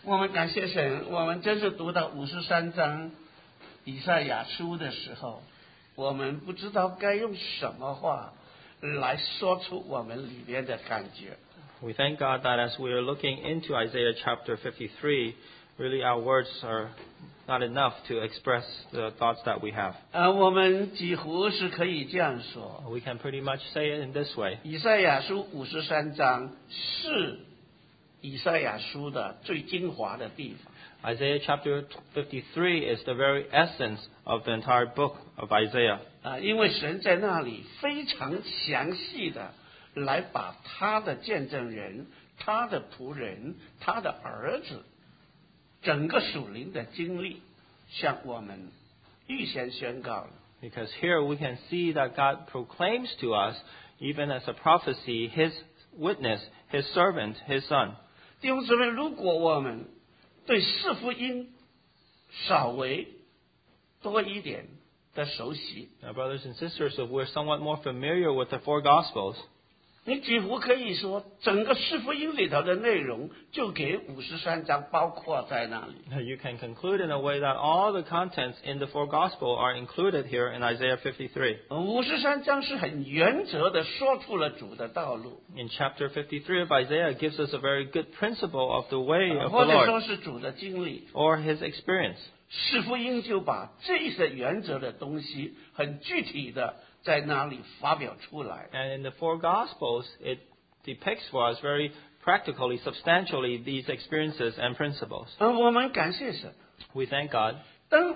我们感谢神，我们真是读到53章以赛亚书的时候，我们不知道该用什么话来说出我们里面的感觉。 We thank God that as we are looking into Isaiah chapter 53, really our words are not enough to express the thoughts that we have. 我们几乎是可以这样说， We can pretty much say it in this way. 以赛亚书53章是以赛亚书的最精华的地方。 Isaiah chapter 53 is the very essence of the entire book of Isaiah. 因为神在那里非常详细的来把他的见证人、他的仆人、他的儿子整个属灵的经历向我们预先宣告了。 Because here we can see that God proclaims to us, even as a prophecy, His witness, His servant, His Son. 弟兄姊妹，如果我们对四福音稍微多一点的熟悉， Now, brothers and sisters, if we're somewhat more familiar with the four Gospels, 你几乎可以说整个四福音里头的内容就给53章包括在那里。 you can conclude in a way that all the contents in the four Gospels are included here in Isaiah 53. 53章是很原则的说出了主的道路， In chapter 53 of Isaiah, it gives us a very good principle of the way of 或 the 者说 Lord 是主的经历。 or His experience. 四福音就把这些原则的东西很具体的在那里发表出来。 And in the four Gospels, it depicts for us very practically, substantially, these experiences and principles. 我们感谢神。 We thank God. 当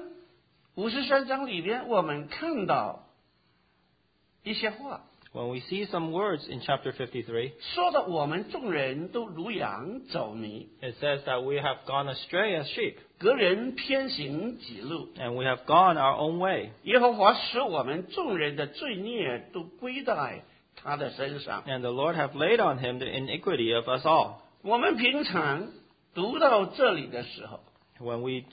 53章里边我们看到一些话， When we see some words in chapter 53, 说的我们众人都如羊走迷， it says that we have gone astray as sheep, 各人偏行己路。 and we have gone our own way. 耶和华使我们众人的罪孽都归在他的身上。 And the Lord have laid on Him the iniquity of us all. 我们平常读到这里的时候， When we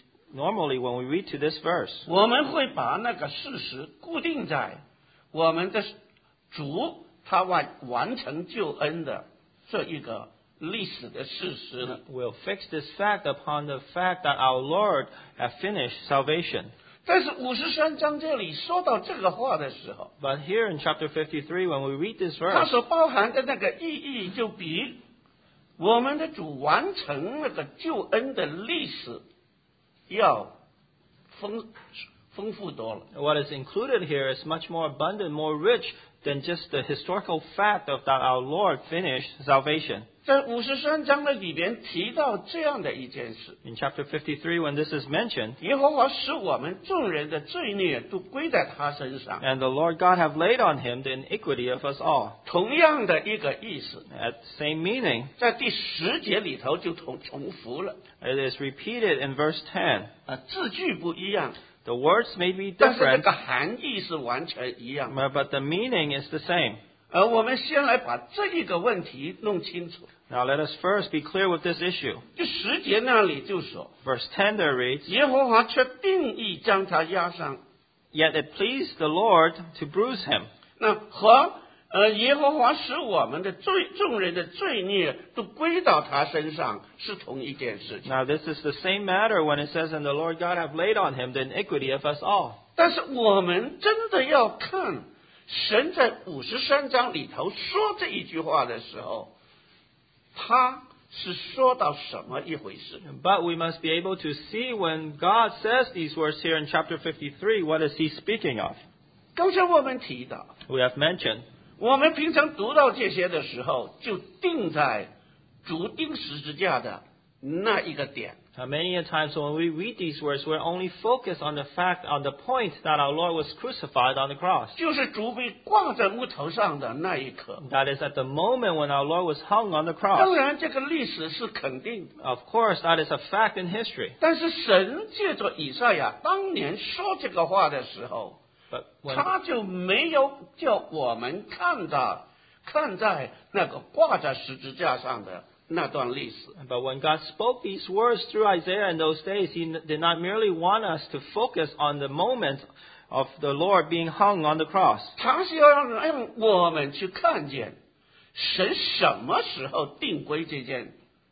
read to this verse, 我们会把那个事实固定在我们的主他完成救恩的这一个历史的事实呢。 we'll fix this fact upon the fact that our Lord have finished salvation. 但是53章这里说到这个话的时候， But here in chapter 53, when we read this 它 verse, 所包含的那个意义就比我们的主完成那个救恩的历史要丰富多了。 what is included here is much more abundant, more rich than just the historical fact of that our Lord finished salvation. 在53章的里边提到这样的一件事， In chapter 53, when this is mentioned, 耶和华使我们众人的罪孽都归在他身上， and the Lord God have laid on Him the iniquity of us all. 同样的一个意思， At the same meaning, 在第10节里头就重复了。 it is repeated in verse 10. 字句不一样， The words may be 但是这 different, 个含义是完全一样的。 but the meaning is the same. 我们先来把这一个问题弄清楚。 Now let us first be clear with this issue. 就10节那里就说， Verse 10 there reads, 耶和华却定义将他压伤。 Yet it pleased the Lord to bruise him. 那和耶和华使我们的众人的罪孽都归到他身上是同一件事情。 Now this is the same matter when it says, And the Lord God have laid on him the iniquity of us all. 但是我们真的要看神在53章里头说这一句话的时候，他是说到什么一回事？ But we must be able to see when God says these words here in chapter 53, what is he speaking of? 刚才我们提到， We have mentioned, 我们平常读到这些的时候，就定在主钉十字架的那一个点。 many a times when we read these words, we're only focused on the fact, on the point that our Lord was crucified on the cross. 就是主被挂在木头上的那一刻。 That is at the moment when our Lord was hung on the 当 cross. 然，这个历史是肯定的， Of course, that is a fact in history. 但是神借着以赛亚当年说这个话的时候， But when 他就没有叫我们看在那个挂在十字架上的那段历史。 But when God spoke these words through Isaiah in those days, He did not merely want us to focus on the moment of the Lord being hung on the cross. 他是要让我们去看见神什么时候定规这件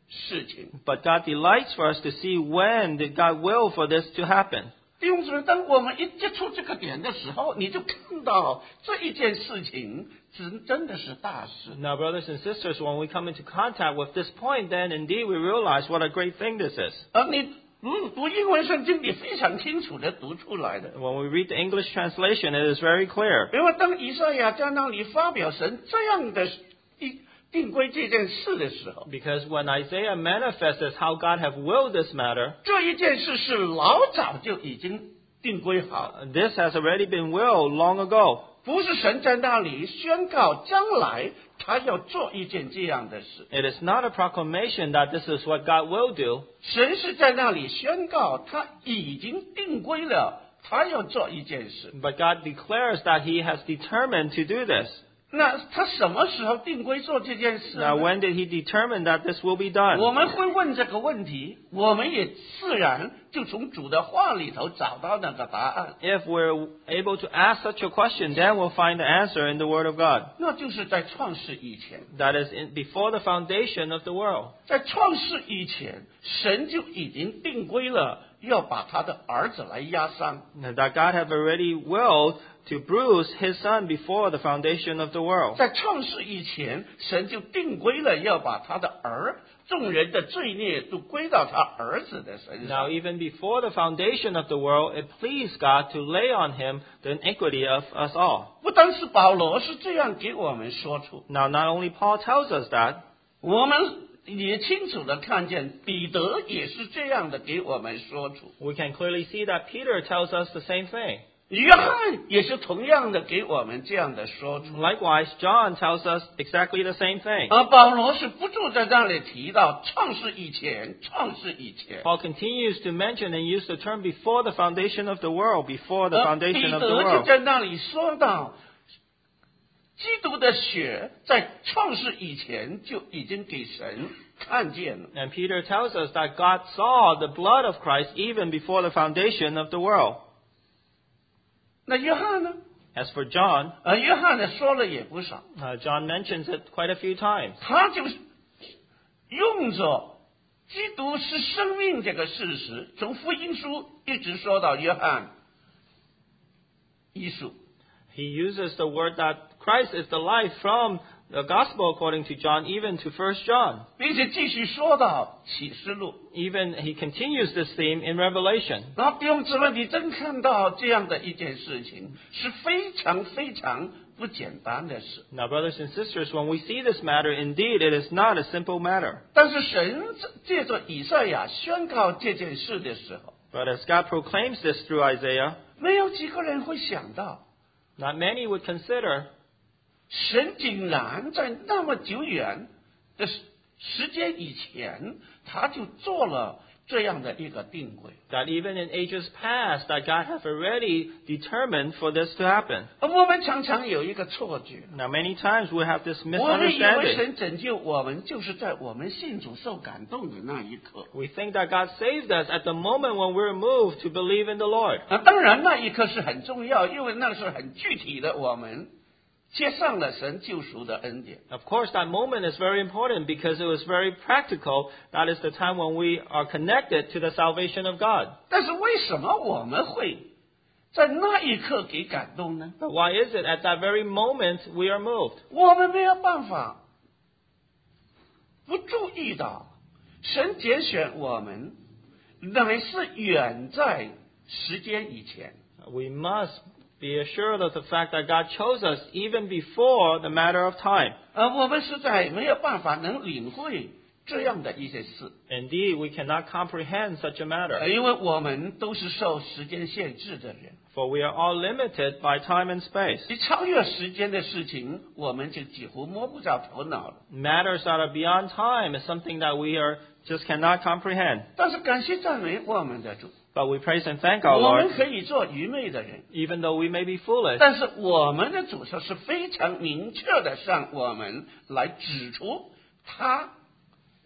事情。 But God delights for us to see when did God will for this to happen. 弟兄姊妹，当我们一接触这个点的时候，你就看到这一件事情真的是大事。 Now, brothers and sisters, when we come into contact with this point, then indeed we realize what a great thing this is. 而你读英文圣经，你非常清楚的读出来的。 When we read the English translation, it is very clear. 因为当以赛亚在那里发表神这样的定规这件事的时候， Because when Isaiah manifests how God have willed this matter, 这一件事是老早就已经定规好， this has already been willed long ago. 不是神在那里宣告将来他要做一件这样的事， It is not a proclamation that this is what God will do. 神是在那里宣告他已经定规了，他要做一件事。 But God declares that He has determined to do this. 那他什么时候定规做这件事呢？ Now, when did He determine that this will be done? 我们会问这个问题，我们也自然就从主的话里头找到那个答案， If we're able to ask such a question, then we'll find the answer in the Word of God. 那就是在创世以前。 That is before the foundation of the world. 在创世以前，神就已经定规了，要把他的儿子来压伤。 And that God have already willed to bruise His Son before the foundation of the world. 在创世以前，神就定规了，要把他的众人的罪孽都归到他儿子的身 Now, 上。 even before the foundation of the world, it pleased God to lay on Him the iniquity of us all. 不单是保罗是这样给我们说出， Now, not only Paul tells us that, 我们也清楚的看见彼得也是这样的给我们说出， we can clearly see that Peter tells us the same thing. 约翰也是同样的给我们这样的说出。 Likewise, John tells us exactly the same thing. 而保罗是不住在那里提到创世以前，创世以前。 Paul continues to mention and use the term before the foundation of the world, before the 而彼 foundation of the 得就 world. 在那里说到，基督的血在创世以前就已经给神看见了。 And Peter tells us that God saw the blood of Christ even before the foundation of the world. 那约翰呢？ As for John, 约翰呢说了也不少， John mentions it quite a few times. 他就是用着基督是生命这个事实，从福音书一直说到约翰一书。 He uses the word that Christ is the life from the gospel according to John, even to 1 John. 并且继续说到启示录。 Even he continues this theme in Revelation. 然后弟兄姊妹，你真看到这样的一件事情，是非常非常不简单的事。 Now, brothers and sisters, when we see this matter, indeed, it is not a simple matter. 但是神借着以赛亚宣告这件事的时候， But as God proclaims this through Isaiah, 没有几个人会想到， not many would consider 神竟然在那么久远的时间以前，他就做了这样的一个定规。 that even in ages past, that God have already determined for this to happen. 而我们常常有一个错觉， Now, many times we have this 我们以为 misunderstanding. 神拯救我们，就是在我们信主受感动的那一刻。 We think that God saved us at the moment when we're moved to believe in the Lord. 当然那一刻是很重要，因为那是很具体的，我们接上了神救赎的恩典。 Of course, that moment is very important because it was very practical. That is the time when we are connected to the salvation of God. 但是为什么我们会在那一刻给感动呢？ But why is it at that very moment we are moved? 我们没有办法不注意到，神拣选我们，乃是远在时间以前。 We must be assured of the fact that God chose us even before the matter of time. 我们实在没有办法能领会这样的一些事， Indeed, we cannot comprehend such a matter, 因为我们都是受时间限制的人。 for we are all limited by time and space. 你超越时间的事情，我们就几乎摸不着头脑了。 Matters that are beyond time is something that we just cannot comprehend. 但是感谢赞美我们的主， But we praise and thank our 我们 Lord, 可以做愚昧的人， even though we may be foolish. 但是我们的主是非常明确的向我们来指出他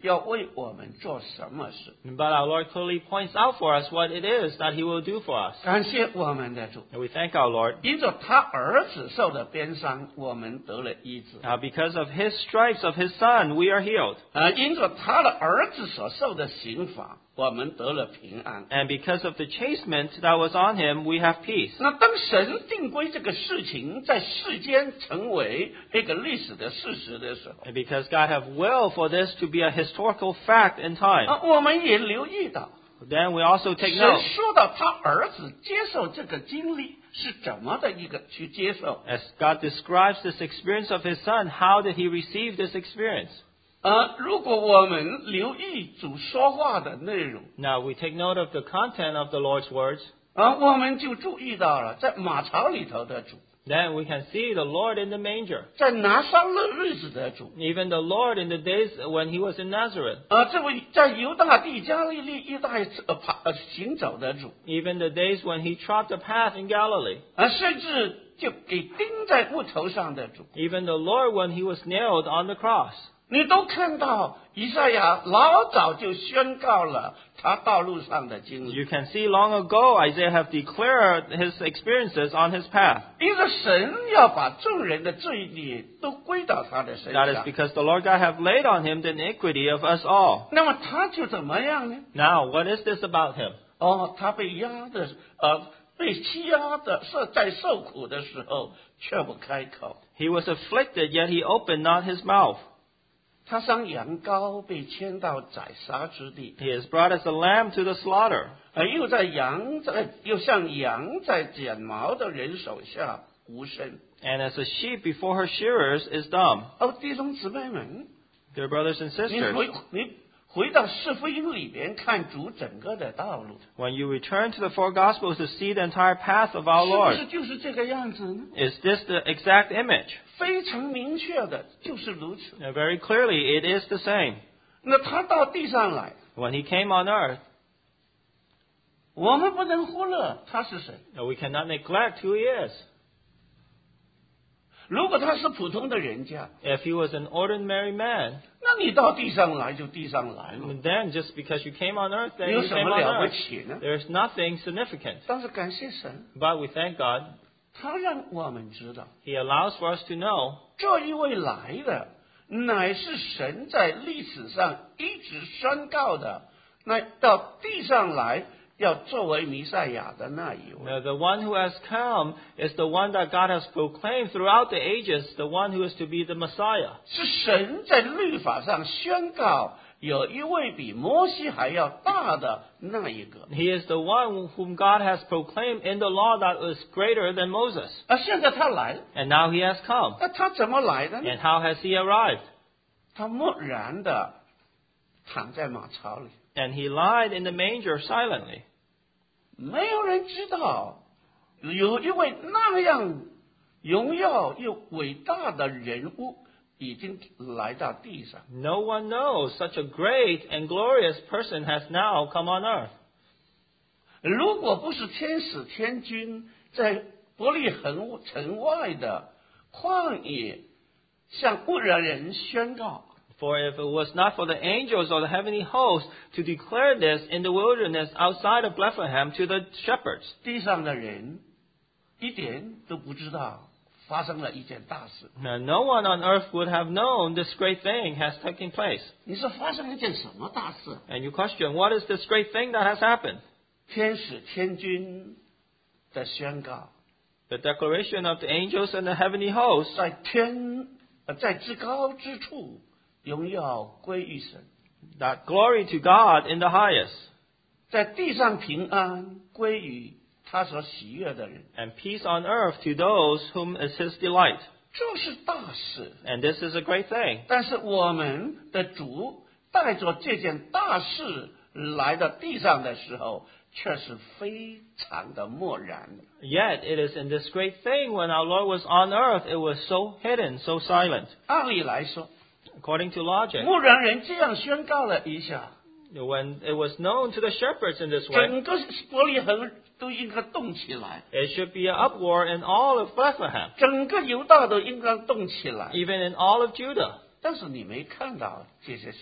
要为我们做什么事。 But our Lord clearly points out for us what it is that He will do for us. 感谢我们的主， And we thank our Lord. 因着他儿子受的鞭伤，我们得了医治。 Because of His stripes of His Son, we are healed. 因着他的儿子所受的刑罚，我们得了平安。 And because of the chastisement that was on Him, we have peace. 那当神定规这个事情在世间成为一个历史的事实的时候， And because God have will for this to be a historical fact in time, 我们也留意到， then we also take 神 note. 说到他儿子接受这个经历是怎么的一个去接受。 As God describes this experience of His Son, how did He receive this experience? 如果我们留意主说话的内容， Now we take note of the content of the Lord's words. 我们就注意到了，在马槽里头的主， Then we can see the Lord in the manger. 在拿撒勒日子的主， Even the Lord in the days when He was in Nazareth. 这位在犹大地加利利一带行走的主， Even the days when He trod the path in Galilee. 甚至就给钉在木头上的主， Even the Lord when He was nailed on the cross. 你都看到以赛亚老早就宣告了他道路上的经历。 You can see long ago Isaiah have declared his experiences on his path. 因为神要把众人的罪孽都归到他的身 That is 上， because the Lord God have laid on Him the iniquity of us all. 那么他就怎么样呢？ Now, what is this about Him? 他被压的，被欺压的，在受苦的时候却不开口。 He was afflicted, yet He opened not His mouth. 他像羊羔被牵到宰杀之地， He is brought as a lamb to the slaughter. 又像羊在剪毛的人手下无声。 And as a sheep before her shearers is dumb. 弟兄姊妹们， Dear brothers and 你 sisters, 回到四福音里边看主整个的道路， when you return to the four Gospels to see the entire path of our 是不 Lord, 是就是这个样子呢？ is this the exact image? 非常明确的，就是如此。 Now, very clearly, it is the same. 那他到地上来， When He came on earth, 我们不能忽略他是谁。 we cannot neglect who He is. 如果他是普通的人家， If He was an ordinary man, 那你到地上来就地上来了， then just because you came on earth, then 有 you 什 came 么 on 了不 earth. 起呢？ There's nothing significant. 但是感谢神， But we thank God, 他让我们知道， He allows for us to know 这一位来的，乃是神在历史上一直宣告的，那到地上来要作为弥赛亚的那一位。 Now, the one who has come is the one that God has proclaimed throughout the ages, the one who is to be the Messiah. 是神在律法上宣告有一位比摩西还要大的那一个。 He is the one whom God has proclaimed in the law that was greater than Moses. 现在他来了， And now He has come. 那他怎么来的呢？ And how has He arrived? 他默然的躺在马槽里， And He lied in the manger silently. 没有人知道有一位那样荣耀又伟大的人物已经来到地上。 No one knows such a great and glorious person has now come on earth. 如果不是天使天君在伯利恒城外的旷野向牧羊人宣告， For if it was not for the angels or the heavenly host to declare this in the wilderness outside of Bethlehem to the shepherds, 地上的人一点都不知道发生了一件大事。 now no one on earth would have known this great thing has taken place. 你说发生了一件什么大事？ And you question, what is this great thing that has happened? 天使天君的宣告， The declaration of the angels and the heavenly host 在至高之处，荣耀归于神； that glory to God in the highest, 在地上平安归于他所喜悦的人。 and peace on earth to those whom is His delight. 这是大事。 And this is a great thing. 但是我们的主带着这件大事来到地上的时候，却是非常的漠然的。 Yet it is in this great thing when our Lord was on earth, it was so hidden, so silent. 按理来说， According to logic, 牧羊人这样宣告了一下， when it was known to the shepherds in this way, 整个伯利恒都应该动起来， it should be an uproar in all of Bethlehem, 整个犹大都应该动起来。 even in all of Judah. 但是你没看到这些事情，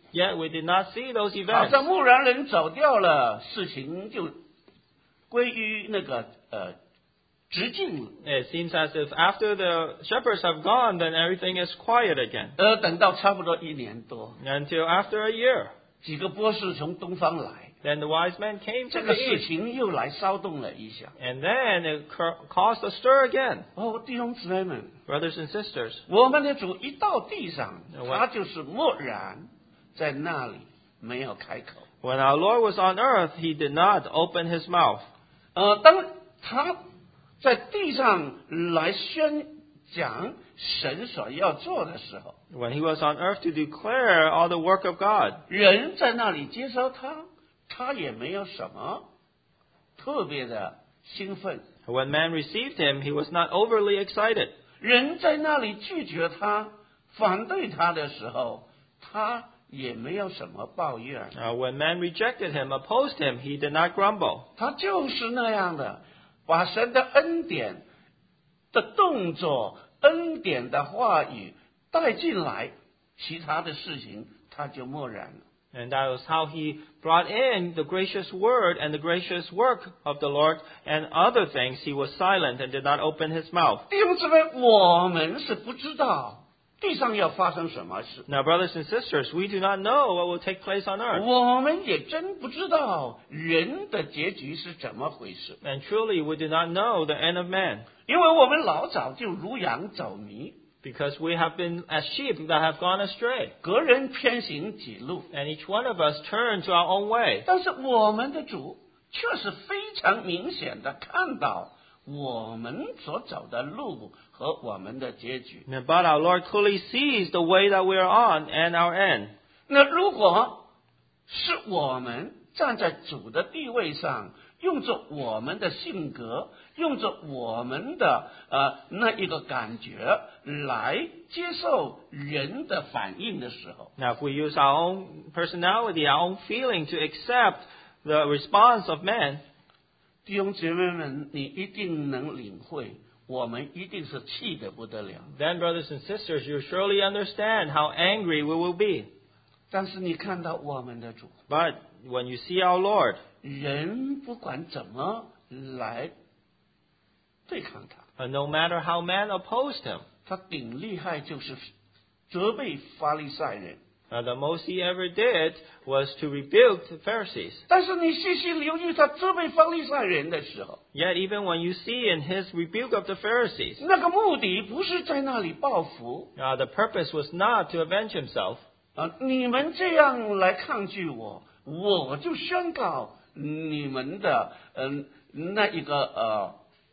Yet we did not see those 好 events. 像牧羊人走掉了，事情就归于那个直径了。 It seems as if after the shepherds have gone, then everything is quiet again. 等到差不多1年多， Until after a year, 几个博士从东方来， then the wise men came 这 from 个 the 事 east. 情又来骚动了一下。 And then it caused a stir again. 弟兄姊妹们， Brothers and sisters, 我们的主一到地上， 我他就是默然在那里没有开口。 when our Lord was on earth, he did not open his mouth. 当他在地上来宣讲神所要做的时候， When he was on earth to declare all the work of God, 人在那里接受他，他也没有什么特别的兴奋。 when man received him, he was not overly excited. 人在那里拒绝他、反对他的时候，他也没有什么抱怨。 When man rejected him, opposed him, he did not grumble. 他就是那样的，把神的恩典的动作、恩典的话语带进来，其他的事情他就默然了。 And that was how he brought in the gracious word and the gracious work of the Lord, and other things he was silent and did not open his mouth. 弟兄姊妹，我们是不知道地上要发生什么事， Now, brothers and sisters, we do not know what will take place on earth. 我们也真不知道人的结局是怎么回事， And truly, we do not know the end of man, 因为我们老早就如羊走迷， because we have been as sheep that have gone astray. 个人偏行己路。 And each one of us turned to our own way. 但是我们的主却是非常明显的看到我们所走的路和我们的结局。 But our Lord clearly sees the way that we are on and our end. 那如果是我们站在主的地位上，用着我们的性格，用着我们的那一个感觉来接受人的反应的时候， Now, if we use our own personality, our own feeling to accept the response of man, 弟兄姐妹们，你一定能领会，我们一定是气得不得了。 then, brothers and sisters, you surely understand how angry we will be. 但是你看到我们的主， But when you see our Lord, 人不管怎么来对抗他， no matter how man opposed him, 他顶厉害就是责备法利赛人。 the most he ever did was to rebuke the Pharisees. 但是你细细留意他责备法利赛人的时候， Yet, even when you see in his rebuke of the Pharisees, 那个目的不是在那里报复。 the purpose was not to avenge himself. 你们这样来抗拒我，我就宣告你们的那一个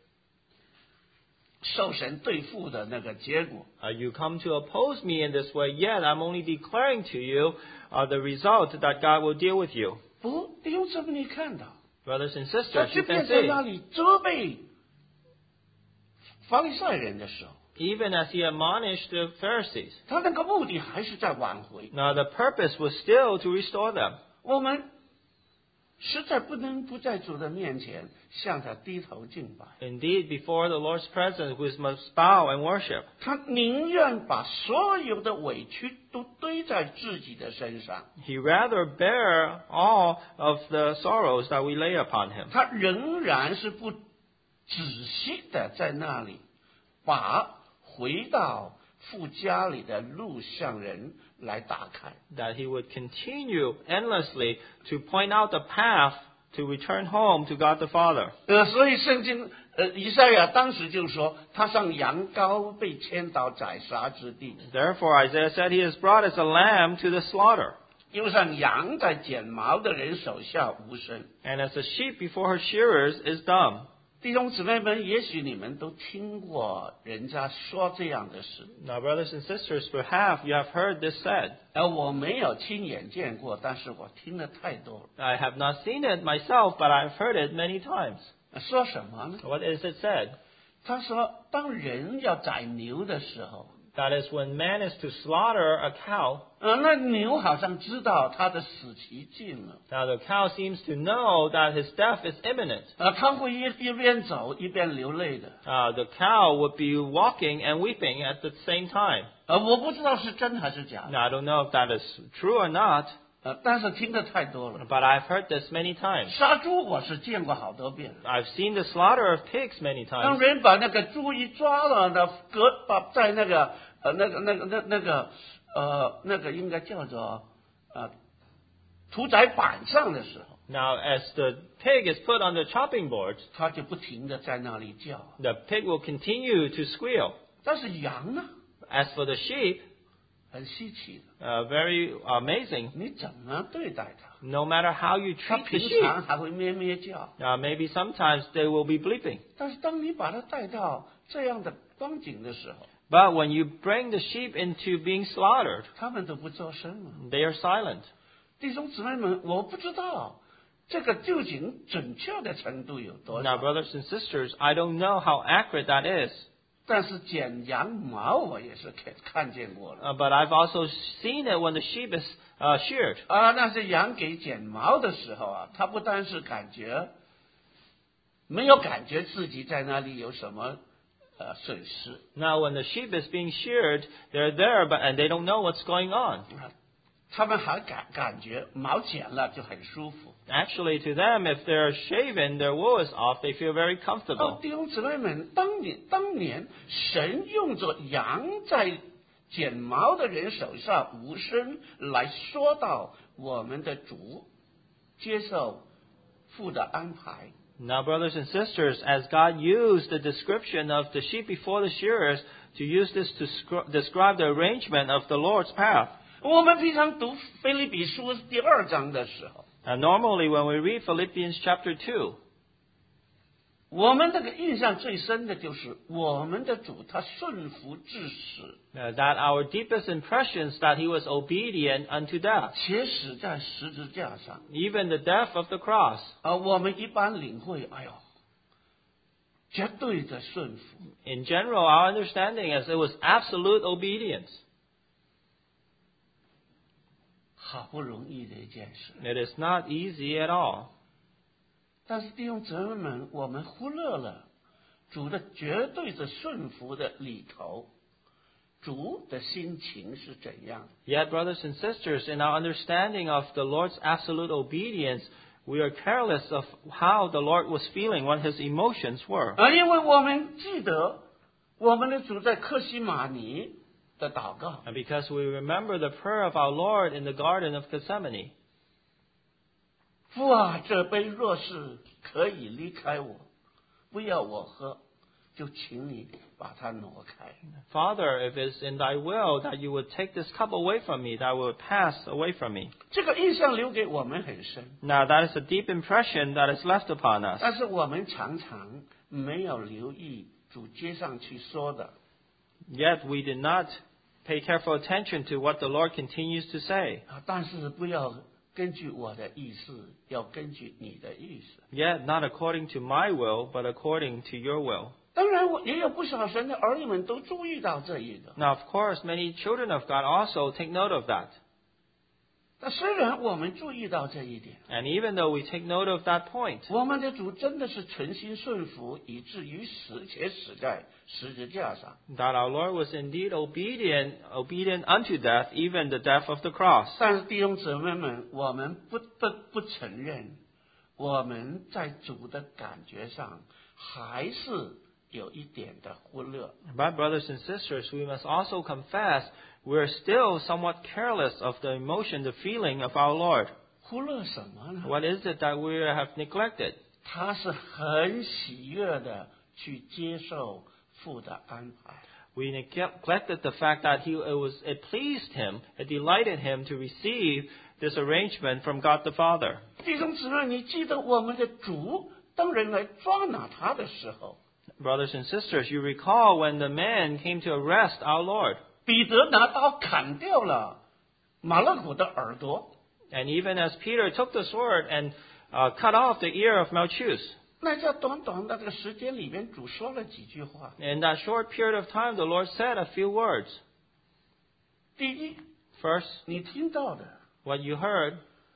受神对付的那个结果。 You come to oppose me in this way, yet I'm only declaring to you the result that God will deal with you. 不，弟兄姊妹，你看到， Brothers and 他 sisters, 即 you 便 can 在 see, 那里责备法利赛人的时候， even as he admonished the Pharisees, 他那个目的还是在挽回。 now the purpose was still to restore them. 我们实在不能不在主的面前向他低头敬拜。 Indeed, before the Lord's presence, we must bow and worship. 他宁愿把所有的委屈都堆在自己的身上， He rather bear all of the sorrows that we lay upon him. 他仍然是不仔细的在那里把回到父家里的路向人来打开。 That he would continue endlessly to point out the path to return home to God the Father. 所以圣经以赛亚当时就说，他像羊羔被牵到宰杀之地， Therefore, Isaiah said, He is brought as a lamb to the slaughter, 又像羊在剪毛的人手下无声。 and as a sheep before her shearers is dumb. 弟兄姊妹们，也许你们都听过人家说这样的事， Now, brothers and sisters, perhaps you have heard this said. 我没有亲眼见过，但是我听的太多了。 I have not seen it myself, but I've heard it many times. 说什么呢？ What is it said? 他说，当人要宰牛的时候， That is when man is to slaughter a cow. 那牛好像知道它的死期近了。 Now the cow seems to know that his death is imminent. 它会一边走一边流泪的。 The cow would be walking and weeping at the same time. 我不知道是真还是假 Now I don't know if that is true or not, 但是听得太多了。 but I've heard this many times. 杀猪我是见过好多遍。 I've seen the slaughter of pigs many 当 times. 人把那个猪一抓了，把在那个应该叫做屠宰板上的时候， Now as the pig is put on the chopping board, 它就不停的在那里叫。 the pig will continue to squeal. 但是羊呢， As for the sheep, 很稀奇的， very amazing. 你怎么对待它？ No matter how you 它 treat the 平 sheep, 常还会咩咩叫， maybe sometimes they will be bleeping. 但是当你把它带到这样的光景的时候， But when you bring the sheep into being slaughtered, 他们都不作声了。 they are silent. 弟兄姊妹们，我不知道这个究竟准确的程度有多 Now, 少， brothers and sisters, I don't know how accurate that is. 但是剪羊毛我也是看见过了。 But I've also seen it when the sheep is sheared. 那些羊给剪毛的时候啊，他不单是没有感觉自己在那里有什么损失， Now, when the sheep is being sheared, they're there, and they don't know what's going on. 他们还感觉毛剪了就很舒服。 Actually, to them, if they're shaven, their wool is off, they feel very comfortable. 弟兄姊妹们，当年神用着羊在剪毛的人手上无声来说到我们的主接受父的安排。 Now, brothers and sisters, as God used the description of the sheep before the shearers to use this to describe the arrangement of the Lord's path. 我们平常读腓立比书第2章的时候， And normally, when we read Philippians chapter 2, 我们这个印象最深的就是我们的主他顺服至死， that our deepest impression is that he was obedient unto death, 且死在十字架上。 even the death of the cross. 我们一般领会，哎呦，绝对的顺服。 In general, our understanding is it was absolute obedience. 好不容易的一件事， It is not easy at all. 但是弟兄姊妹们，我们忽略了主的绝对的顺服的里头，主的心情是怎样的。 Yet, brothers and sisters, in our understanding of the Lord's absolute obedience, we are careless of how the Lord was feeling, what his emotions were. 因为我们记得我们的主在客西马尼的祷告， And because we remember the prayer of our Lord in the Garden of Gethsemane. 父啊，这杯若是可以离开我，不要我喝，就请你把它挪开。 Father, if it's in thy will that you would take this cup away from me, that will pass away from me. 这个印象留给我们很深， Now, that is a deep impression that is left upon us. 但是我们常常没有留意主接上去说的。 Yet, we did not pay careful attention to what the Lord continues to say. 但是不要根据我的意思，要根据你的意思。 Yet, not according to my will, but according to your will. 当然，也有不少神的儿女们都注意到这一个。 Now, of course, many children of God also take note of that. 但虽然我们注意到这一点， And even though we take note of that point, 我们的主真的是存心顺服，以至于死，且死在十字架上。 that our Lord was indeed obedient unto death, even the death of the cross. 但是弟兄姊妹们，我们不承认，我们在主的感觉上还是有一点的忽略。 But brothers and sisters, we must also confess we're still somewhat careless of the emotion, the feeling of our Lord. 忽略什么呢？ What is it that we have neglected? 他是很喜悦的去接受父的安排。 We neglected the fact that it pleased him, it delighted him to receive this arrangement from God the Father. 弟兄姊妹，你记得我们的主当人来抓拿他的时候， Brothers and sisters, you recall when the man came to arrest our Lord. 彼得拿刀砍掉了马勒古的耳朵。 And even as Peter took the sword and cut off the ear of Malchus, 那在短短的这个时间里面，主说了几句话。 in that short period of time, the Lord said a few words. 第一， First, 你听到的， what you heard,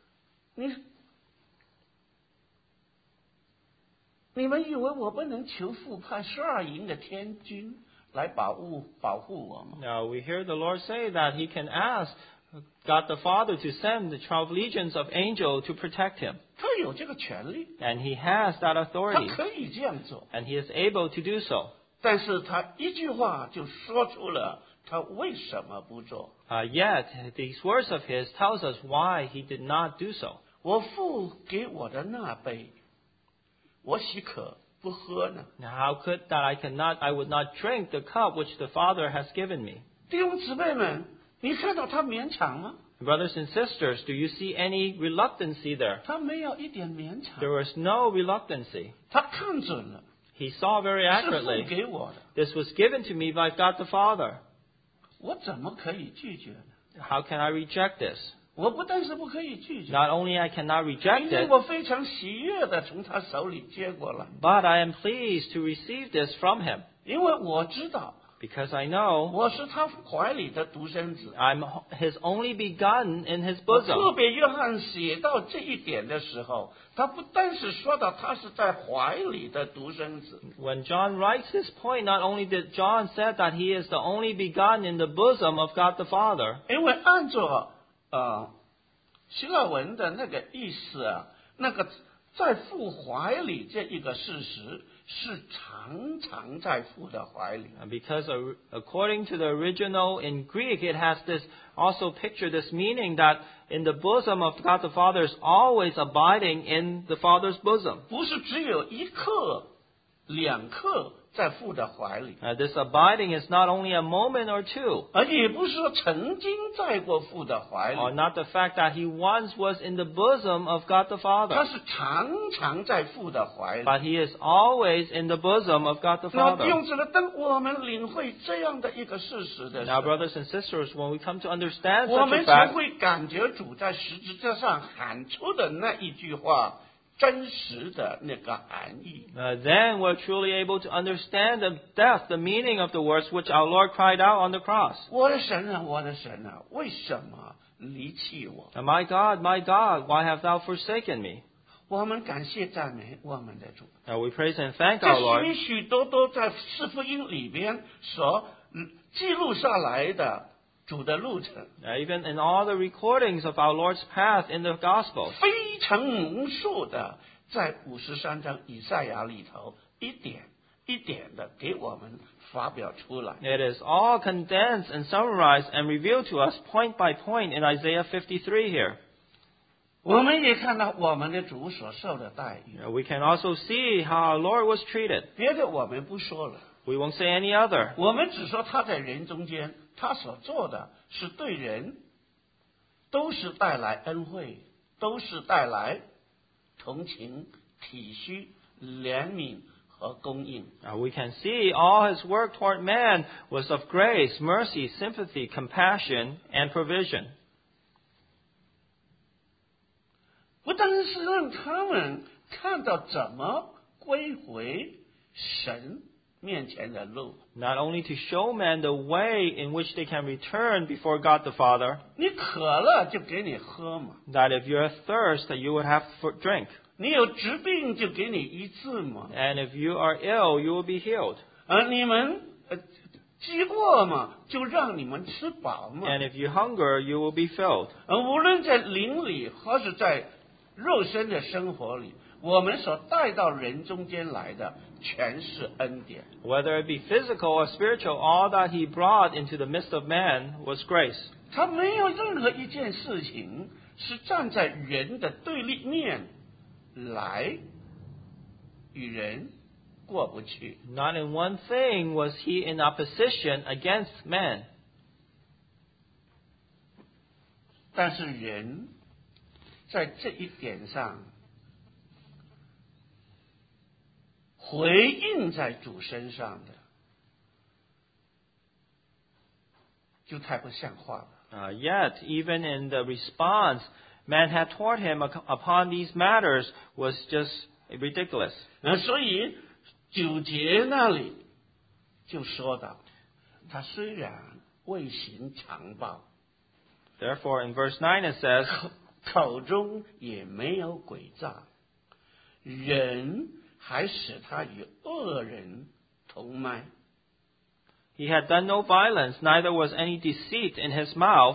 你们以为我不能求父派12营的天军来保护我吗？ now we hear the Lord say that He can ask God the Father to send the 12 legions of angels to protect Him. 他有这个权利， And He has that 他 authority. 可以这样做， And He is able to do so. 但是他一句话就说出了他为什么不做。 Yet, these words of His tells us why He did not do so. 我父给我的那杯，我岂可不喝呢？ Now, how could that I would not drink the cup which the Father has given me? 弟兄姊妹们，你看到他勉强吗？ Brothers and sisters, do you see any reluctancy there? 他没有一点勉强， There was no reluctancy. 他看准了， He saw very 是父 accurately, 给我的， this was given to me by God the Father. 我怎么可以拒绝呢？ How can I reject this? 我不但是不可以拒绝， Not only I cannot 因 reject 为 it, 我非常喜悦的从他手里接过来， but I am pleased to receive this from Him, 因为我知道 because I know 我是他怀里的独生子。 I'm His only begotten in His 特 bosom. 别约翰写到这一点的时候，他不单是说到他是在怀里的独生子， When John writes this point, not only did John said that He is the only begotten in the bosom of God the Father, 因为按照希腊文的那个意思啊，那个在父怀里这一个事实是常常在父的怀里。 because according to the original in Greek, it has this also picture this meaning that in the bosom of God the Father is always abiding in the Father's bosom. 不是只有1刻、2刻在父的怀里， This abiding is not only a moment or two, 而也不是说曾经在过父的怀 or 里， not the fact that He once was in the bosom of God the 他 Father, 是常常在父的怀里。 but He is always in the bosom of God the 那 Father. 用此了，当我们领会这样的一个事实的时 Now, 候， brothers and sisters, when we come to understand 我 such 们 a 才 fact, 会感觉主在十字架上喊出的那一句话真实的那个含义。 then we're truly able to understand the depth, the meaning of the words which our Lord cried out on the cross. 我的神啊，我的神啊，为什么离弃我？ My God, why have thou forsaken me? 我们感谢赞美我们的主。 We praise and thank 这 our 许 Lord. 许多多在四福音里边所记录下来的主的路程， Even in all the recordings of our Lord's path in the Gospels, 非常浓缩的在53章以赛亚里头一点一点的给我们发表出来。 it is all condensed and summarized and revealed to us point by point in Isaiah 53 here. 我们也看到我们的主所受的待遇， We can also see how our Lord was treated. 别的我们不说了， We won't say any other. 我们只说他在人中间，他所做的是对人都是带来恩惠，都是带来同情、体恤、怜悯和供应。 We can see all His work toward man was of grace, mercy, sympathy, compassion, and provision. 不单是让他们看到怎么归回神面前的路， Not only to show men the way in which they can return before God the Father, 你渴了就给你喝嘛， that if you're athirst, that you would have drink. 你有疾病就给你医治嘛， And if you are ill, you will be healed. 你们饥饿嘛，就让你们吃饱嘛。 And if you hunger, you will be filled. 无论在灵里或是在肉身的生活里，我们所带到人中间来的，全是恩典。 Whether it be physical or spiritual, all that He brought into the midst of man was grace. 他没有任何一件事情是站在人的对立面来与人过不去。 Not in one thing was He in opposition against man. 但是人在这一点上回应在主身上的，就太不像话了。 Yet, even in the response man had toward Him upon these matters was just ridiculous. 所以9节那里就说到，他虽然未行强暴， Therefore, in verse 9 it says, 口中也没有诡诈，人还使他与恶人同埋。 He had done no violence, neither was any deceit in his mouth,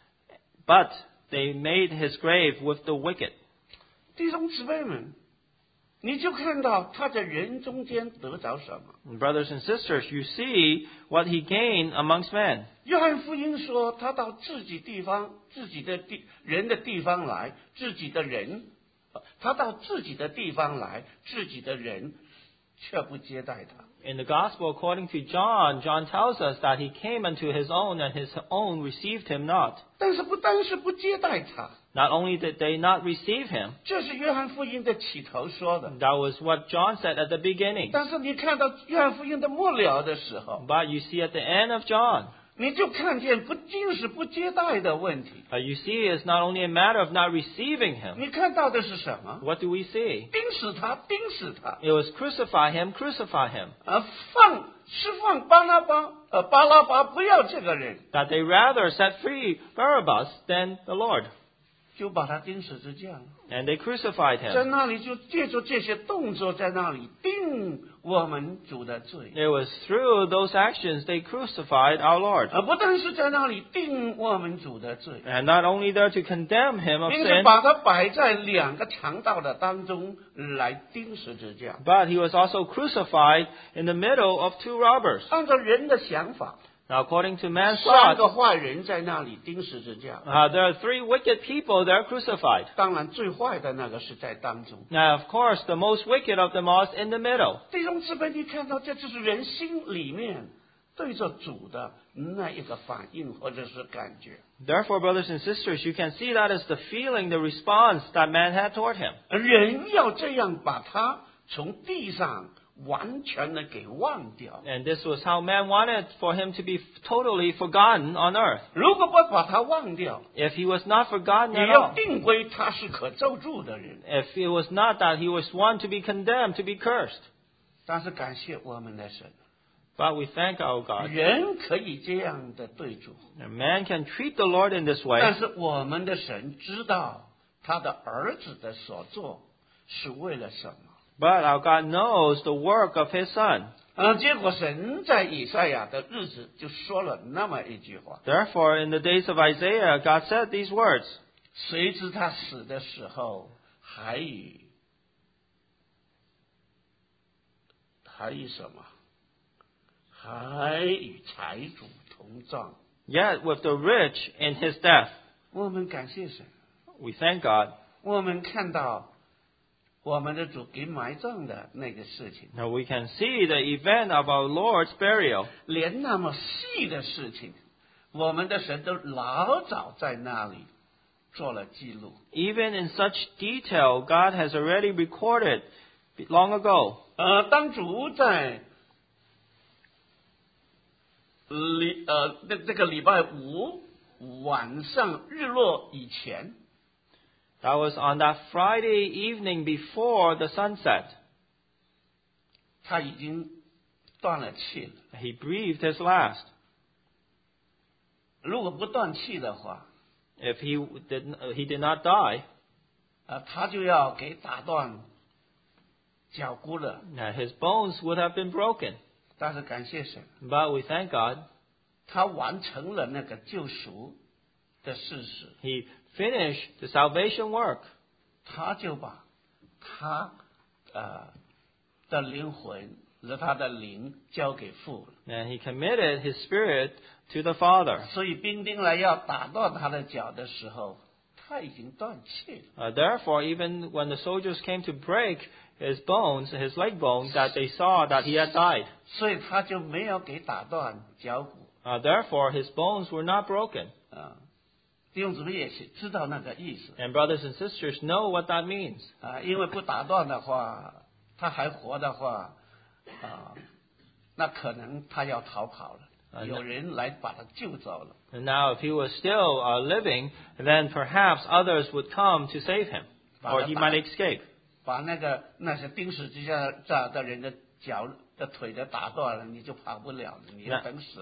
but they made his grave with the wicked. 弟兄姊妹们，你就看到他在人中间得着什么。 Brothers and sisters, you see what he gained amongst men. 约翰福音说，他到自己地方、自己的人的地方来，自己的人，他到自己的地方来，自己的人却不接待他。 In the Gospel according to John, John tells us that he came unto his own, and his own received him not. 但是不单是不接待他， Not only did they not receive him, 这是约翰福音的起头说的。 that was what John said at the beginning. 但是你看到约翰福音的末了的时候， But you see at the end of John, 你就看见不仅是不接待的问题， you see it's not only a matter of not receiving him. 你看到的是什么？ What do we see? 钉死他，钉死他， It was crucify him, crucify him. 释放巴拉巴，不要这个人， That they rather set free Barabbas than the Lord. 就把他钉十字架了。 And they crucified 在 him. 那里就借助这些动作，在那里定我们主的罪， It was through those actions they crucified our Lord. 不但是在那里定我们主的罪， And not only there to condemn him of 并且 sin, 把他摆在两个强盗的当中来钉十字架。 but he was also crucified in the middle of two robbers. 按照人的想法， Now, according to man's 三 thought, 个坏人在那里钉十字架。 there are three wicked people that are crucified. 当然，最坏的那个是在当中。 Now, of course, the most wicked of them all is in the middle. 弟兄姊妹，你看到这就是人心里面对着主的那一个反应或者是感觉。 Therefore, brothers and sisters, you can see that as the feeling, the response that man had toward him. 人要这样把他从地上完全的给忘掉。 And this was how man wanted for him to be totally forgotten on earth. 如果不把他忘掉， If he was not forgotten 你 at 要 all, 定规他是可咒诅的人。 if it was not that he was one to be condemned, to be cursed. 但是感谢我们的神， But we thank our God. 人可以这样的对主， And man can treat the Lord in this way. 但是我们的神知道他的儿子的所做是为了什么。 But our God knows the work of His Son. 结果神在以赛亚的日子就说了那么一句话： Therefore, in the days of Isaiah, God said these words. 谁知他死的时候还与什么？还与财主同葬。 Yet with the rich in his death, 我们感谢神， we thank God. 我们看到我们的主给埋葬的那个事情， Now we can see the event of our Lord's burial. 连那么细的事情，我们的神都老早在那里做了记录。 Even in such detail, God has already recorded long ago. 当主在这个礼拜五晚上日落以前， That was on that Friday evening before the sunset. 他已经断了气了。 He breathed his last. 如果不断气的话， If he did not die, 他就要给打断脚骨了。 his bones would have been broken. 但是感谢神， But we thank God. 他完成了那个救赎的事实， He finished the salvation work. 他就把他的灵魂和他的灵交给父了。 And he committed his spirit to the Father. 所以兵丁来要打断他的脚的时候，他已经断气了。 Therefore, even when the soldiers came to break his bones, his leg bones, that they saw that he had died. 所以他就没有给打断脚骨。 Therefore, his bones were not broken. 弟兄姊妹也是知道那个意思 And brothers and sisters know what that means. 因为不打断的话，他还活的话，那可能他要逃跑了，有人来把他救走了。 And now, if he was still living, then perhaps others would come to save him, or he might escape. 把那些钉十字架的人的脚的腿的打断了，你就跑不了了，你要等死了。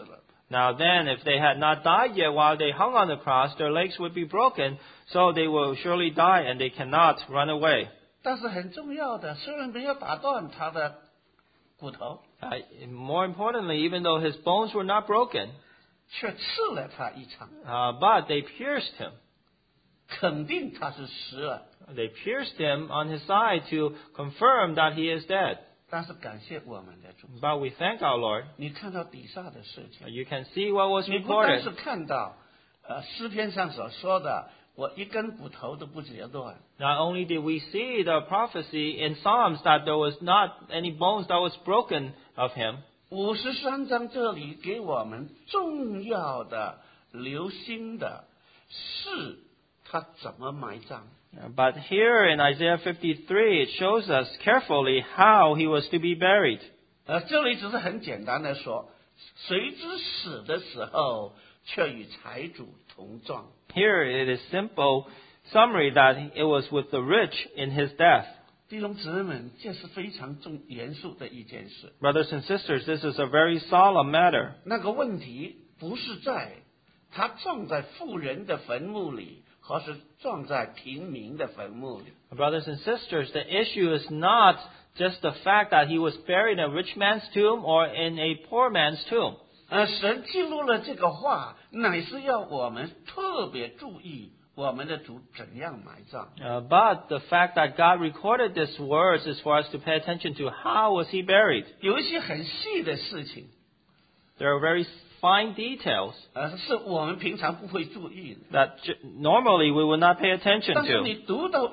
Now then, if they had not died yet while they hung on the cross, their legs would be broken, so they will surely die, and they cannot run away. 但是很重要的，虽然没有打断他的骨头， More importantly, even though his bones were not broken, 却刺了他一场， but they pierced him. 肯定他是死了。 They pierced him on his side to confirm that he is dead. 但是感谢我们的主， But we thank our Lord. 你看到底下的事情， You can see what was 你不单 recorded. 是看到诗篇上所说的，我一根骨头都不折断， Not only did we see the prophecy in Psalms that there was not any bones that was broken of him, 53章这里给我们重要的留心的是他怎么埋葬。 but here in Isaiah 53, it shows us carefully how he was to be buried. 这里只是很简单的说，谁知死的时候却与财主同葬。 Here it is simple summary that it was with the rich in his death. 弟兄姊妹们，这是非常严肃的一件事。 Brothers and sisters, this is a very solemn matter. 那个问题不是在他葬在富人的坟墓里，或是葬在平民的坟墓里。 Brothers and sisters, the issue is not just the fact that he was buried in a rich man's tomb or in a poor man's tomb. 神记录了这个话，乃是要我们特别注意我们的主怎样埋葬。 But the fact that God recorded these words is for us to pay attention to how was he buried. 有一些很细的事情， There are very fine details 是我们平常不会注意的。 that normally we would not pay attention 但是 to. 你读到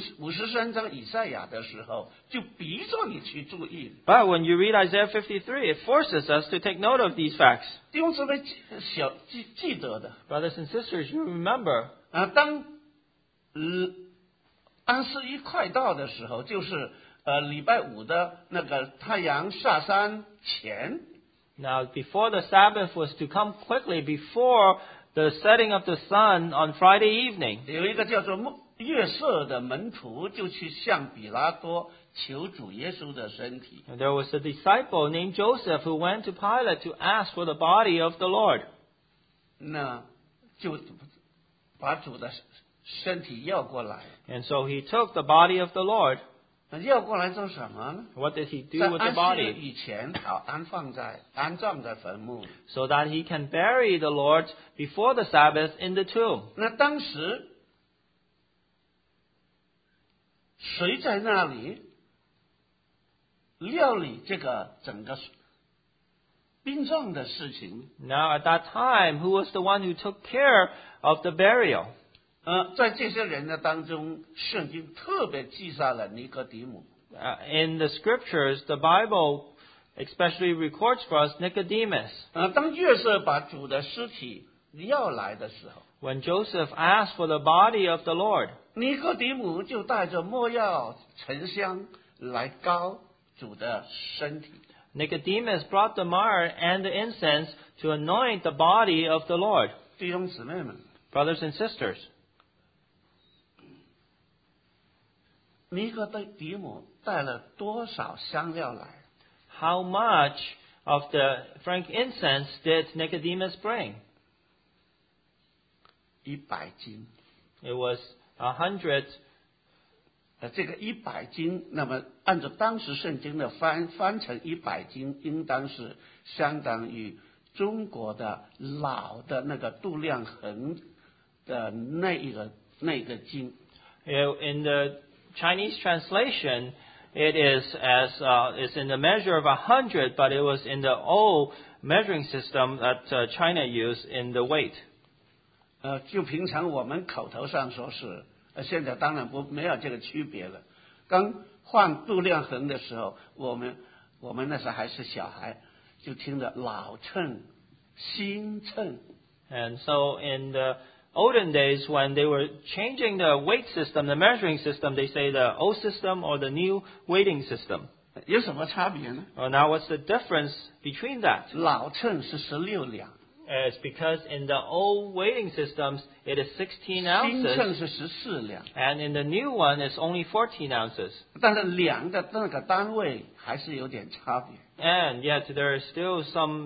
53章以赛亚的时候，就逼着你去注意。 But when you read Isaiah 53, it forces us to take note of these facts. 弟兄姊妹记得的 Brothers and sisters, you remember 当安息日快到的时候，就是礼拜五的那个太阳下山前， Now, before the Sabbath was to come quickly, before the setting of the sun on Friday evening, 有一个叫做约瑟的门徒就去向比拉多求主耶稣的身体。 there was a disciple named Joseph who went to Pilate to ask for the body of the Lord. 那就把主的身体要过来， And so he took the body of the Lord. 要过来做什么呢？ What did he 在 do with the 安息日 body? 以前，好安葬在坟墓里。 So that he can bury the Lord before the Sabbath in the tomb. 那当时谁在那里料理这个整个殡葬的事情？ Now, at that time, who was the one who took care of the burial? 在这些人的当中，圣经特别记下了尼哥底母。 In the scriptures, the Bible especially records for us Nicodemus. 当约瑟把主的尸体要来的时候， When Joseph asked for the body of the Lord, 尼哥底母就带着没药、沉香来膏主的身体。 Nicodemus brought the myrrh and the incense to anoint the body of the Lord. 弟兄姊妹们， Brothers and sisters, 尼哥底母带了多少香料来？ how much of the frankincense did Nicodemus bring? 100斤。 It was 100. 这个100斤，那么按照当时圣经的翻成100斤，应当是相当于中国的老的那个度量衡的那个斤。 In the Chinese translation, it is it's in the measure of 100, but it was in the old measuring system that China used in the weight. 就平常我们口头上说是，现在当然没有这个区别了。刚换度量衡的时候，我们那时候还是小孩，就听着老秤、新秤。 And so in the olden days, when they were changing the weight system, the measuring system, they say the old system or the new weighting system. 有什么差别呢？ Well, now what's the difference between that? 老秤是16两， It's because in the old weighting systems, it is 16 新 ounces, 秤是14两， and in the new one, it's only 14 ounces. 但是两的那个单位还是有点差别。 And yet there is still some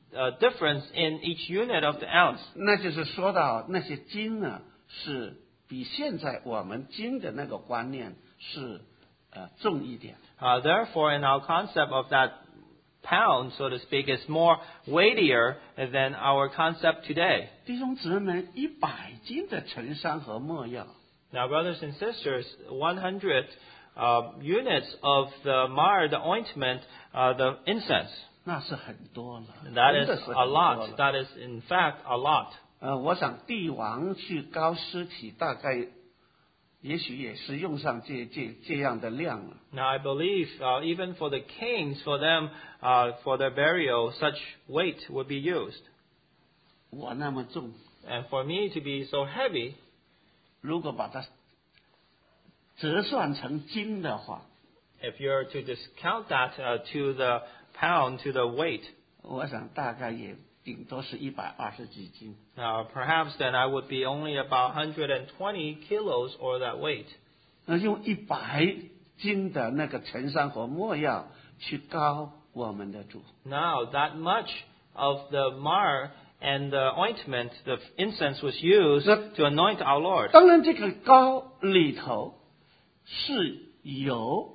difference in each unit of the ounce. 那就是说到那些金呢，是比现在我们金的那个观念是重一点。 Therefore, in our concept of that pound, so to speak, is more weightier than our concept today. 弟兄姊妹们，100斤的陈山和没药， Now, brothers and sisters, 100 units of the myrrh, the ointment, the incense. 那是很多了， That 真 is 的是很 a 多 lot. 了。 That is, in fact, a lot. 我想帝王去高尸体，大概也许也是用上这样的量了。 Now, I believe even for the kings, for them, for their burial, such weight would be used. 我那么重， And for me to be so heavy, 如果把它折算成斤的话， if you're to discount that to the pound, to the weight, 我想大概也顶多是120几斤。 perhaps then I would be only about 120 kilos or that weight. 那用100斤的那个陈山和没药去膏我们的主， Now, that much of the myrrh and the ointment, the incense was used to anoint our Lord. 当然这个膏里头是有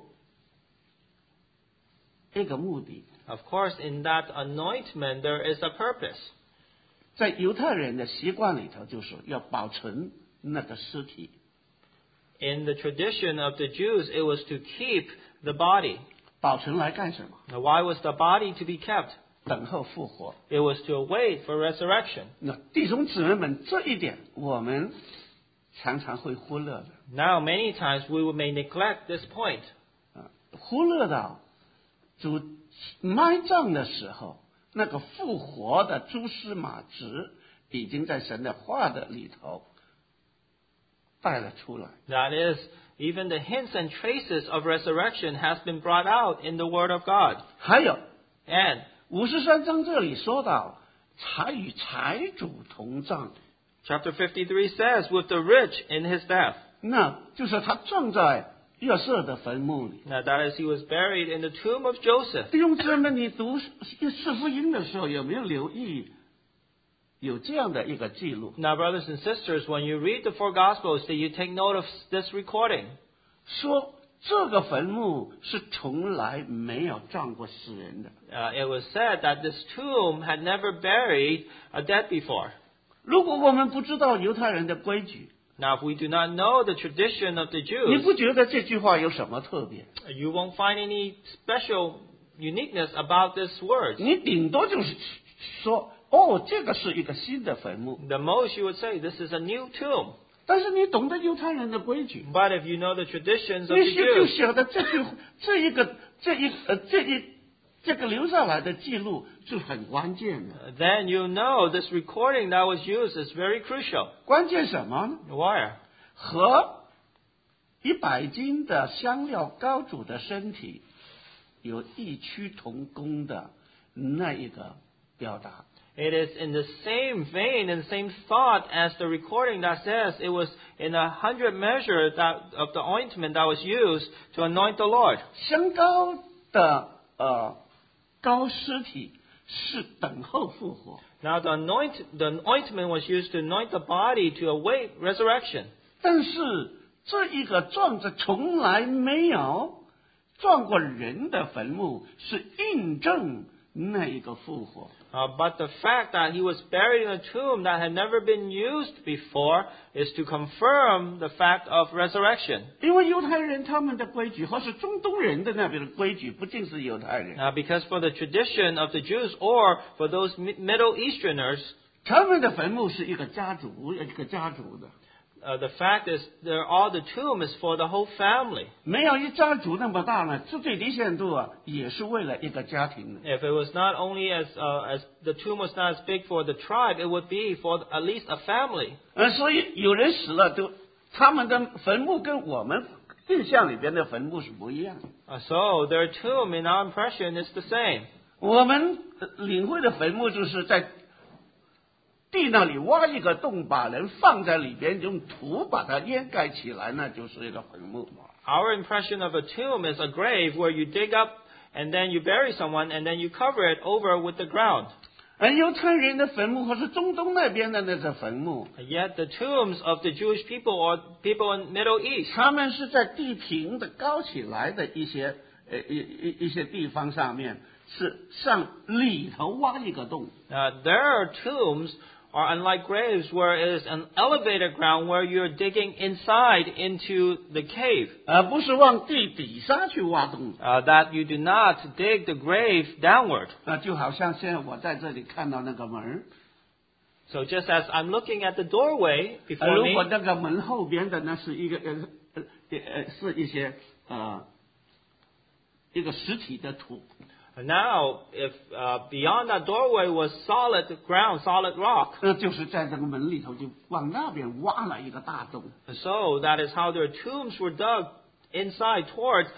一个目的。 Of course, in that anointment, there is a purpose. 在犹太人的习惯里头，就是要保存那个尸体。 In the tradition of the Jews, it was to keep the body. 保存来干什么？ Now, why was the body to be kept? 等候复活。 It was to await for resurrection. 那弟兄姊妹们，这一点我们常常会忽略的。 Now, many times we may neglect this point. 忽略到主埋葬的时候，那个复活的蛛丝马迹已经在神的话的里头带了出来。 That is, even the hints and traces of resurrection has been brought out in the Word of God. 还有 And 53章这里说到，财与财主同葬， chapter 53 says, with the rich in his death. 那就是他葬在约瑟的坟墓里。 Now, that is, he was buried in the tomb of Joseph. 弟兄姊妹，你读四福音的时候有没有留意有这样的一个记录？ Now, brothers and sisters, when you read the four Gospels, do you take note of this recording? 说这个坟墓是从来没有葬过死人的。 It was said that this tomb had never buried a dead before. 如果我们不知道犹太人的规矩， Now, if we do not know the tradition of the 你 Jews, 不觉得这句话有什么特别？ you won't find any special uniqueness about this word. 你顶多就是说，哦，这个是一个新的坟墓。 The most you would say, this is a new tomb. 但是你懂得犹太人的规矩， But if you know the traditions of 你 the 就 Jews, 晓得这个留下来的记录是很关键的。 then you know this recording that was used is very crucial. 关键什么呢？ Why? 和100斤的香料膏主的身体有异曲同工的那一个表达。 It is in the same vein and same thought as the recording that says it was in 100 measure of the ointment that was used to anoint the Lord. 香膏的膏尸体是等候复活， Now the ointment was used to anoint the body to await resurrection. 但是这一个撞着从来没有撞过人的坟墓，是印证那一个复活。 But the fact that he was buried in a tomb that had never been used before is to confirm the fact of resurrection. 因为犹太人他们的规矩，或是中东人的那边的规矩，不仅是犹太人， Because for the tradition of the Jews or for those Middle Easterners, 他们的坟墓是一个家族的， the fact is all the tomb is for the whole family. 没有一家族那么大呢，最低限度也是为了一个家庭的。 If it was not only as the tomb was not as big for the tribe, it would be for at least a family. 所以有人死了，他们的坟墓跟我们印象里边的坟墓是不一样的。 So their tomb, in our impression, is the same. 我们领会的坟墓就是在地那里挖一个洞，把人放在里边，用土把它掩盖起来，那就是一个坟墓。 Our impression of a tomb is a grave where you dig up and then you bury someone and then you cover it over with the ground. 而犹太人的坟墓或是中东那边的那个坟墓， Yet the tombs of the Jewish people or people in Middle East, 他们是在地平的高起来的一些一些地方上面，是上里头挖一个洞。 their tombs are unlike graves where it is an elevated ground where you're digging inside into the cave. 而不是往地底下去挖洞。 That you do not dig the grave downward. 就好像现在我在这里看到那个门， So just as I'm looking at the doorway before 如果 me, 那个门后边的那是一个是一些一个实体的土， now if beyond that doorway was solid ground, solid rock, 就是在这个门里头就往那边挖了一个大洞。 so that is how their tombs were dug inside towards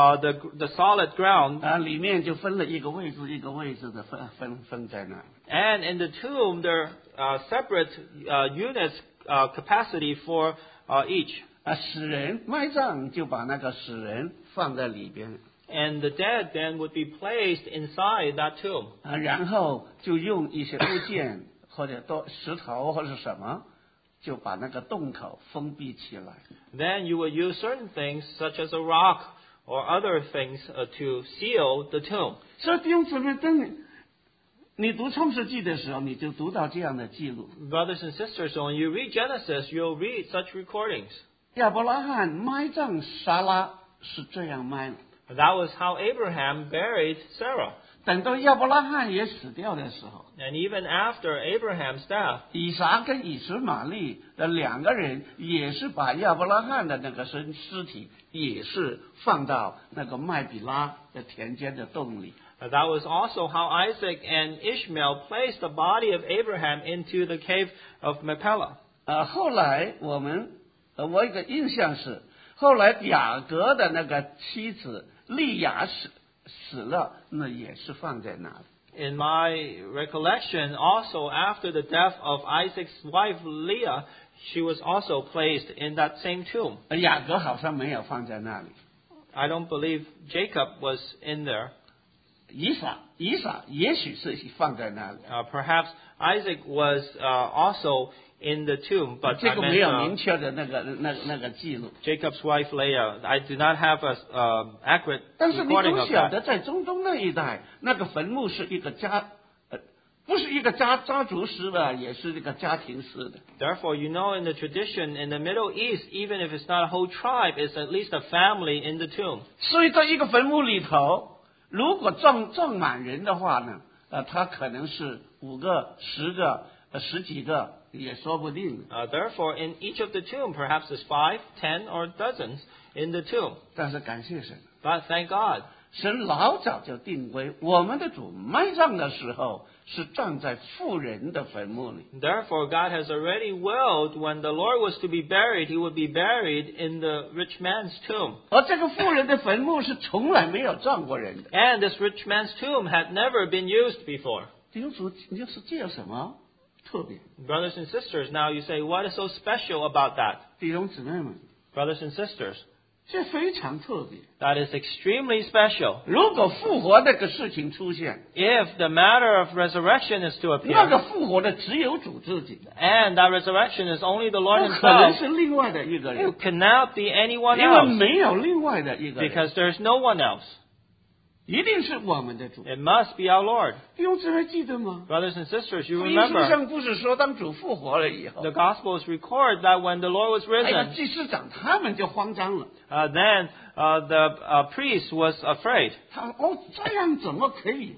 the solid ground. 里面就分了一个位置一个位置的分在那。 And in the tomb, there are separate units, capacity for each. 死人埋葬就把那个死人放在里边， And the dead then would be placed inside that tomb. 然后就用一些物件或者石头或者是什么，就把那个洞口封闭起来。 Then you would use certain things, such as a rock or other things, to seal the tomb. 所以弟兄姊妹，当你读创世纪的时候，你就读到这样的记录。 Brothers and sisters, so when you read Genesis, you'll read such recordings. 亚伯拉罕埋葬撒拉是这样埋的。 That was how Abraham buried Sarah. 等到亚伯拉罕也死掉的时候， And even after Abraham's death, 以撒跟以实玛利的两个人也是把亚伯拉罕的那个尸体也是放到那个麦比拉的田间的洞里。 that was also how Isaac and Ishmael placed the body of Abraham into the cave of Machpelah. 后来我有个印象是，后来雅各的那个妻子利亚死了，那也是放在那里。 In my recollection, also after the death of Isaac's wife Leah, she was also placed in that same tomb. 雅各好像没有放在那里。 I don't believe Jacob was in there. 以撒也许是放在那里。 Perhaps Isaac was also in the tomb, but 这 I 个没有明 meant 确的那个记录。 Jacob's wife Leah. I do not have a accurate 但是你 recording 都 of 晓 that. 得，在中东那一带，那个坟墓是一个不是一个家族式的，也是一个家庭式的。 Therefore, you know in the tradition in the Middle East, even if it's not a whole tribe, it's at least a family in the tomb. 所以在一个坟墓里头，如果撞满人的话呢，他可能是5个、10个、10几个也说不定。 Therefore, in each of the tomb, perhaps there's 5, 10, or dozens in the tomb. 但是感谢神， But thank God, 神老早就定规，我们的主埋葬的时候是葬在富人的坟墓里。 therefore God has already willed when the Lord was to be buried, he would be buried in the rich man's tomb. 而这个富人的坟墓是从来没有葬过人的。 And this rich man's tomb had never been used before. 弟兄姊妹，你就是这有什么特别？ Brothers and sisters, now you say, what is so special about that? 弟兄姊妹们， Brothers and sisters, 这非常特别。 that is extremely special. 如果复活这个事情出现， If the matter of resurrection is to 那个 appear, 复活的只有主自己， and that resurrection is only the 不 Lord 可能 himself, 是另外的一个 it 人， cannot be anyone 因为 else, 没有另外的一个人， because there's no one else. 一定是我们的主。 It must be our Lord. 弟兄姊妹记得吗？ Brothers and sisters, you 福音书 remember, 上不是说当主复活了以后， the Gospels record that when the Lord was 哎呀， risen, 祭司长他们就慌张了， then the priest was afraid. 他这样怎么可以？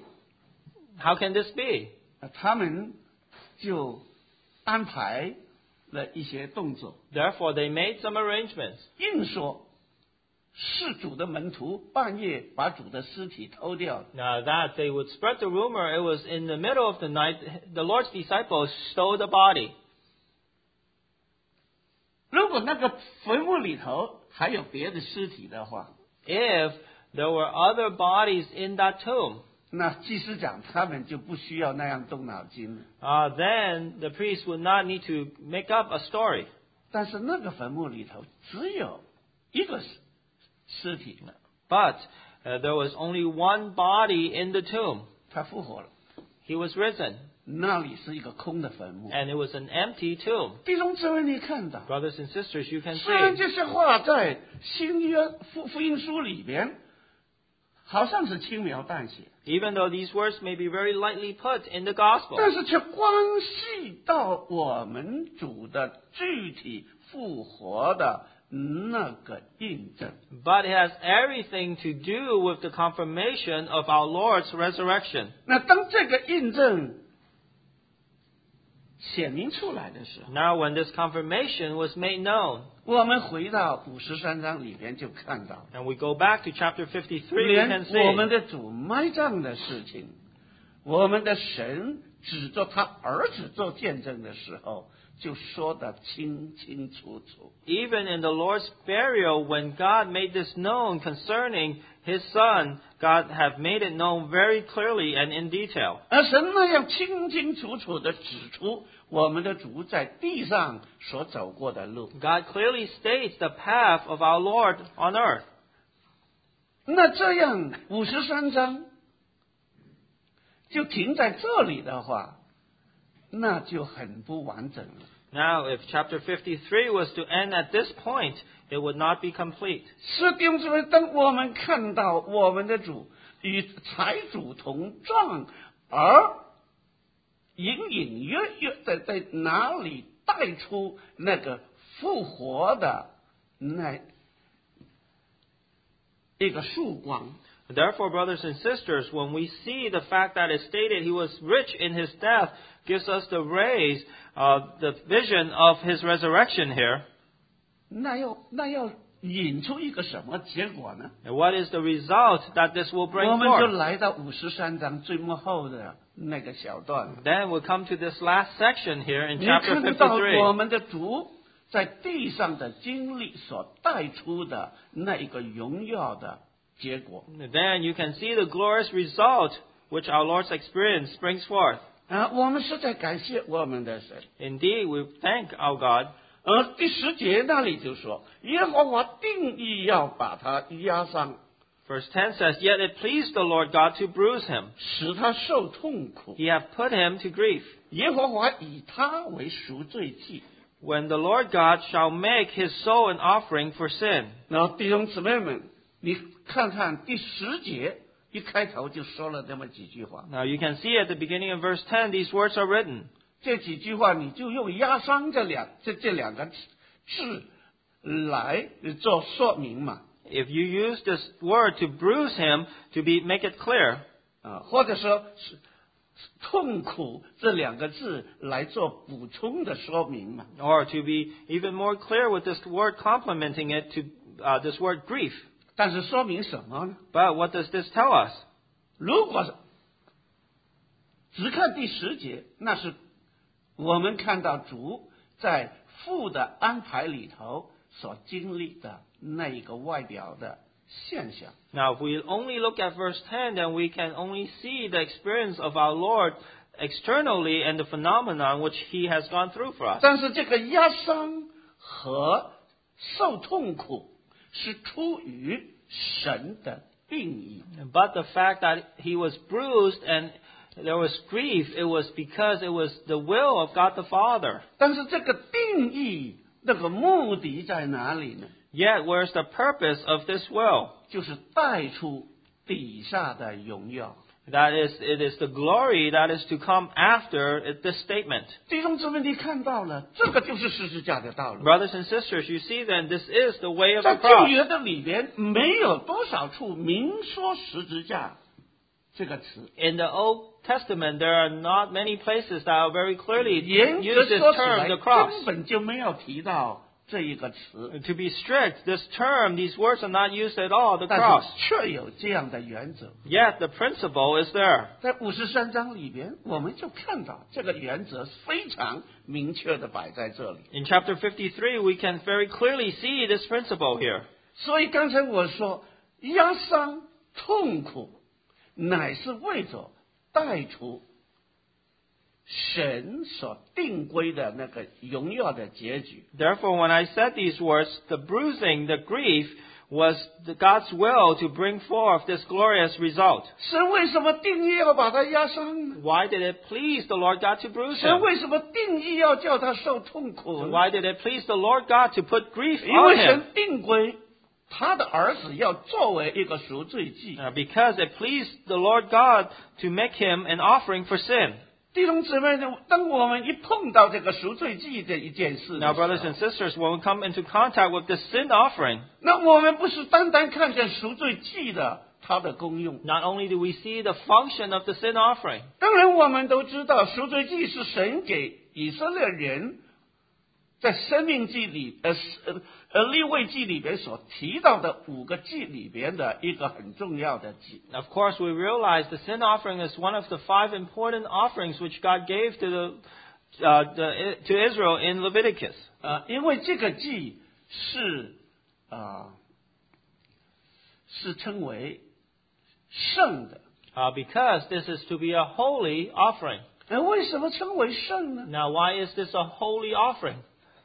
How can this be? 他们就安排了一些动作， Therefore, they made some arrangements. 硬说是主的门徒半夜把主的尸体偷掉了。 Now that they would spread the rumor, it was in the middle of the night, the Lord's disciples stole the body. 如果那个坟墓里头还有别的尸体的话， If there were other bodies in that tomb, 那祭司长他们就不需要那样动脑筋了。 then the priest would not need to make up a story. 但是那个坟墓里头只有一个尸体了， But there was only one body in the tomb. 他复活了。 He was risen. 那里是一个空的坟墓。 and it was an empty tomb. 弟兄姊妹，你看到， Brothers and sisters, you can 虽然 see, 这些话在新约福音书里边好像是轻描淡写， even though these words may be very lightly put in the gospel, 但是却关系到我们主的具体复活的那个印证。 but it has everything to do with the confirmation of our Lord's resurrection. 那当这个印证显明出来的时候， Now, when this confirmation was made known, 我们回到53章里边就看到， and we go back to chapter 53, we 连 can 我们 see 的主埋葬的事情，我们的神指着他儿子做见证的时候，就说得清清楚楚。 even in the Lord's burial, when God made this known concerning His Son, God have made it known very clearly and in detail. 而神那样清清楚楚地指出我们的主在地上所走过的路。 God clearly states the path of our Lord on earth. 那这样53章就停在这里的话，那就很不完整了。 Now, if chapter 53 was to end at this point, it would not be complete. 是弟兄姊妹，当我们看到我们的主与财主同葬，而隐隐约约的在哪里带出那个复活的那一个曙光， Therefore, brothers and sisters, when we see the fact that it stated he was rich in his death, gives us the rays, the vision of his resurrection here. 那要引出一个什么结果呢？ And what is the result that this will 我 bring 们就 forth? 来到53章最末后的那个小段了。 Then we'll come to this last section here in 你 chapter 看到我 53. 们的主在地上的经历所带出的那一个荣耀的结果。 Then you can see the glorious result which our Lord's experience brings forth. 我们实在感谢我们的神。 Indeed, we thank our God. 第10节那里就说，耶和华定义要把他压伤， Verse 10 says, Yet it pleased the Lord God to bruise him. 使他受痛苦。 He hath put him to grief. 耶和华以他为赎罪祭。 When the Lord God shall make his soul an offering for sin. 然后弟兄姊妹们，你看看第10节一开头就说了这么几句话， Now you can see at the beginning of verse 10, these words are written. 这几句话你就用压伤这两个字来做说明嘛， If you use this word to bruise him, to make it clear, 或者说是痛苦这两个字来做补充的说明嘛。 or to be even more clear with this word complementing it to this word grief. 但是说明什么呢？ But what does this tell us? 如果是只看第10节，那是我们看到主在父的安排里头所经历的那一个外表的现象。 Now, if we only look at verse 10, then we can only see the experience of our Lord externally and the phenomenon which he has gone through for us. 但是这个压伤和受痛苦是出于神的定义。 But the fact that he was bruised and there was grief, it was because it was the will of God the Father. 但是这个定义那个目的在哪里呢？ Yet, where's the purpose of this will? 就是带出底下的荣耀。 That is, it is the glory that is to come after this statement. 弟兄姊妹，你看到了，这个就是十字架的道路。 Brothers and sisters, you see then, this is the way of 在 the 旧 cross. 约的里边，没有多少处明说十字架这个词。 In the Old Testament, there are not many places that are very clearly 严格 use this 说起 term, 来， the cross. 根本就没有提到这一个词， To be strict, this term, these words are not used at all, the 但 cross. 是却有这样的原则。 Yet, the principle is there. 在53章里边，我们就看到这个原则非常明确的摆在这里。 In chapter 53, we can very clearly see this principle here. 所以刚才我说，压伤痛苦，乃是为着带出神所定规的那个荣耀的结局。 Therefore, when I said these words, the bruising, the grief, was God's will to bring forth this glorious result. 神为什么定义要把他压伤呢？ Why did it please the Lord God to bruise 神 him? 为什么定义要叫他受痛苦呢？ Why did it please the Lord God to put grief 因为 on him? 神定规，他的儿子要作为一个赎罪祭。 Because it pleased the Lord God to make him an offering for sin. 弟兄姊妹，当我们一碰到这个赎罪祭这一件事的 Now, 时候 brothers and sisters, when we come into contact with the sin offering, 那我们不是单单看见赎罪祭的它的功用。 not only do we see the function of the sin offering, 当然，我们都知道赎罪祭是神给以色列人在生命记里利未记里边所提到的5个祭里边的一个很重要的祭。 of course, we realize the sin offering is one of the 5 important offerings which God gave to to Israel in Leviticus. 因为这个祭是称为圣的。 Because this is to be a holy offering. 为什么称为圣呢？ Now, why is this a holy offering?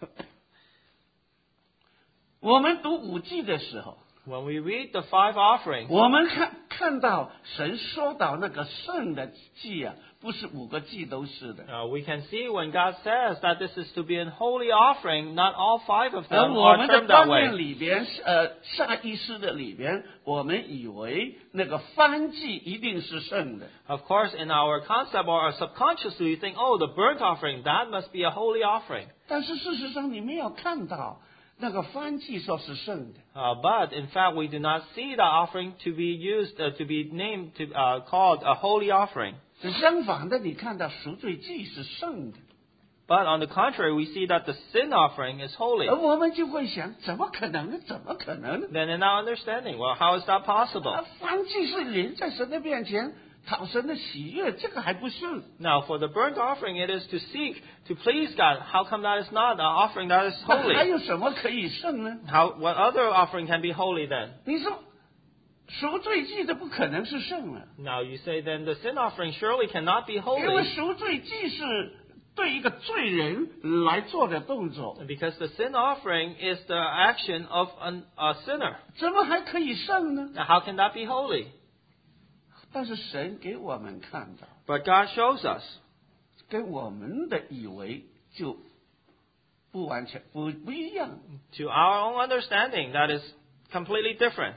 我们读5祭的时候， When we read the 5 offerings, 我们看到神说到那个圣的祭啊，不是5个祭都是的。 we can see when God says that this is to be a holy offering, not all 5 of 而 them 我 are 们的 termed that 观 way. 念里边，下意识的里边，我们以为那个燔祭一定是圣的。 Of course, in our concept or subconsciously, we think, oh, the burnt offering, that must be a holy offering. 但是事实上，你没有看到那个燔祭说是圣的。 But in fact, we do not see the offering to be used, to be named, called a holy offering. 相反的，你看到赎罪祭是圣的， But on the contrary, we see that the sin offering is holy. 而我们就会想，怎么可能呢？怎么可能呢？ Then in our understanding, well, how is that possible? 燔祭是人在神的面前讨神的喜悦，这个还不圣。 Now, for the burnt offering, it is to seek to please God. How come that is not an offering that is 那还 holy? 有什么可以圣呢？ What other offering can be holy then? 你说赎罪祭的不可能是圣了， Now you say then the sin offering surely cannot be 因为 holy 赎罪祭是对一个罪人来做的动作， because the sin offering is the action of a sinner. 怎么还可以圣呢？ Now, how can that be holy? 但是神给我们看到， But God shows us. 跟我们的以为就不完全不一样。 To our own understanding, that is completely different.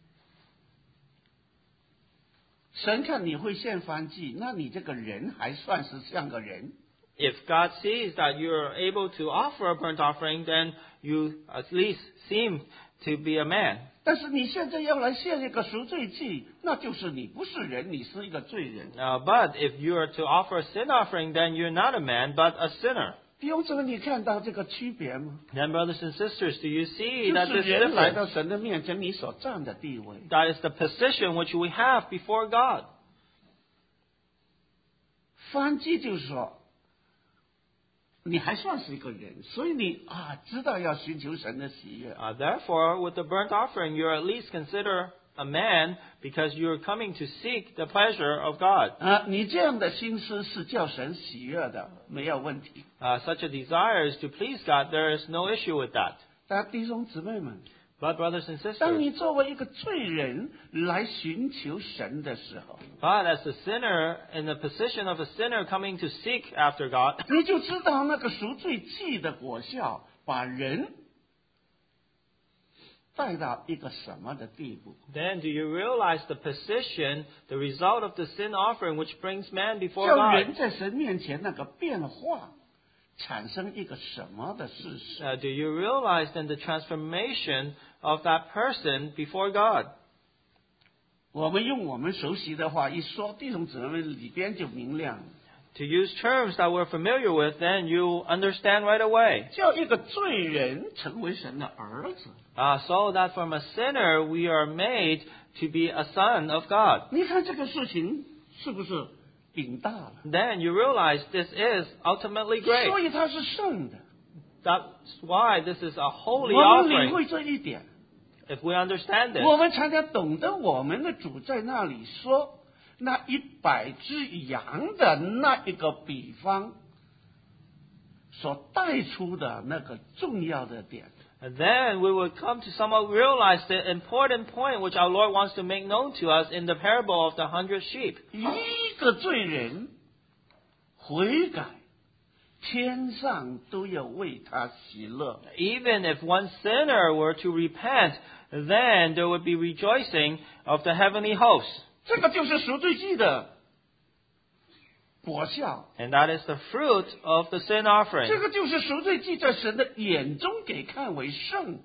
神看你会献燔祭，那你这个人还算是像个人。 If God sees that you are able to offer a burnt offering, then you at least seem to be a man. 但是你现在要来献一个赎罪祭，那就是你不是人，你是一个罪人。 But if you are to offer a sin offering, then you're not a man, but a sinner. 弟兄姊妹，你看到这个区别吗？ Then, brothers and sisters, do you see 就 that 是 this 人来 difference? 到神的面前，你所站的地位。 That is the position which we have before God. 燔祭就是说，你还算是一个人，所以你知道要寻求神的喜悦。 Therefore, with the burnt offering, you're at least considered a man because you're coming to seek the pleasure of God. 你这样的心思是叫神喜悦的，没有问题。 Such a desire is to please God. There is no issue with that. 但弟兄姊妹们， But, brothers and 当 sisters, 你作为一个罪人来寻求神的时候， but as a sinner, in the position of a sinner coming to seek after God, 你就知道那个赎罪祭的果效，把人带到一个什么的地步？ then do you realize the position, the result of the sin offering which brings man before 叫 God? 人在神面前那个变化，产生一个什么的事实？ Do you realize then the transformation of that person before God? 我们用我们熟悉的话一说，弟兄姊妹们里边就明亮了。 To use terms that we're familiar with, then you understand right away. 叫一个罪人成为神的儿子， So that from a sinner we are made to be a son of God. 你看这个事情是不是顶大了？ Then you realize this is ultimately great. 所以它是圣的。 That's why this is a holy 我们领 offering. 会这一点， If we understand this, 我们才能懂得我们的主在那里说那100只羊的那一个比方所带出的那个重要的点。 And then we would come to somewhat realize the important point which our Lord wants to make known to us in the parable of the 100 sheep. 一个罪人悔改，天上都要为他喜乐。 Even if one sinner were to repent, then there would be rejoicing of the heavenly hosts. 这个就是赎罪祭的果效， And that is the fruit of the sin offering. 这个就是赎罪祭在神的眼中给看为圣。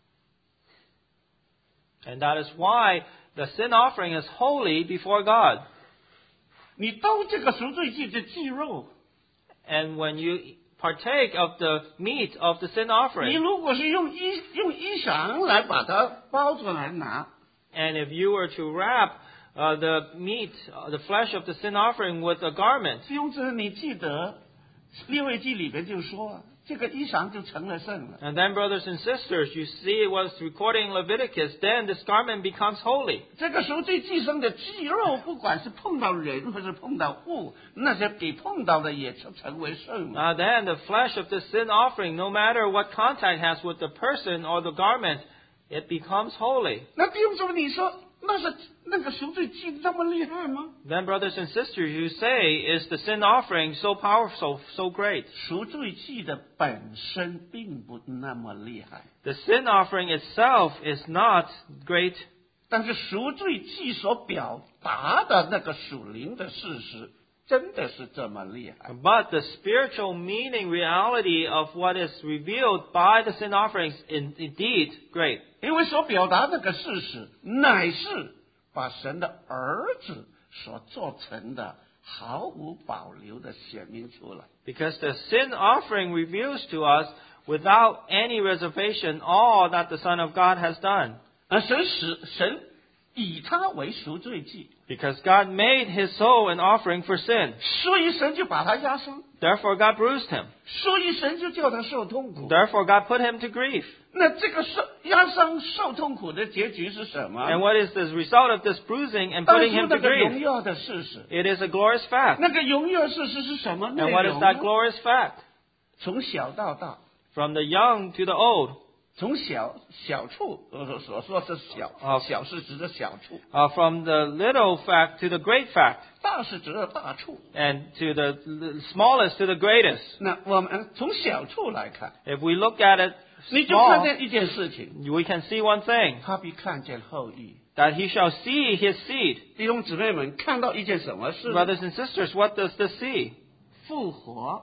And that is why the sin offering is holy before God. 你刀这个赎罪祭的祭肉， And when you partake of the meat of the sin 你 offering, 如果是用衣裳来把它包出来拿， and if you were to wrap the meat, the flesh of the sin offering with a garment, 弟兄姊妹，你记得利未记里边就说，这个衣裳就成了圣了。 and then brothers and sisters, you see it was recorded in Leviticus, then this garment becomes holy. 这个赎罪祭牲的祭肉，不管是碰到人或是碰到物，那些给碰到的也成为圣了。 Then the flesh of the sin offering, no matter what contact has with the person or the garment, it becomes holy. 那弟兄姊妹，你说那个赎罪祭那么厉害吗？ Then brothers and sisters, you say, is the sin offering so powerful, so great? 赎罪祭的本身并不那么厉害， The sin offering itself is not great, 但是赎罪祭所表达的那个属灵的事实，真的是这么厉害。 but the spiritual meaning, reality of what is revealed by the sin offerings is indeed great. 因为所表达那个事实，乃是把神的儿子所做成的毫无保留的显明出来。 Because the sin offering reveals to us, without any reservation, all that the Son of God has done. 而神以他为赎罪祭， Because God made His soul an offering for sin. 所以神就把他压伤， Therefore God bruised Him. 所以神就叫他受痛苦。 Therefore God put Him to grief. 那这个压伤受痛苦的结局是什么？ And what is the result of this bruising and 当 putting 初 Him 那 to 个荣 grief? 耀的事实， It is a glorious fact. 那个荣耀事实是什么内 And what is 容 that 呢？ glorious fact? 从小到大， From the young to the old, 从小处，所说是小，小是指的小处， from the little fact to the great fact, 大是指的大处。 and to the smallest to the greatest. 那我们从小处来看， If we look at it 你就看 small, 见一件事情， we can see one thing, 他必看见后裔。 that he shall see his seed. 弟兄姊妹们，看到一件什么事呢？ Brothers and sisters, what does this see? 复活，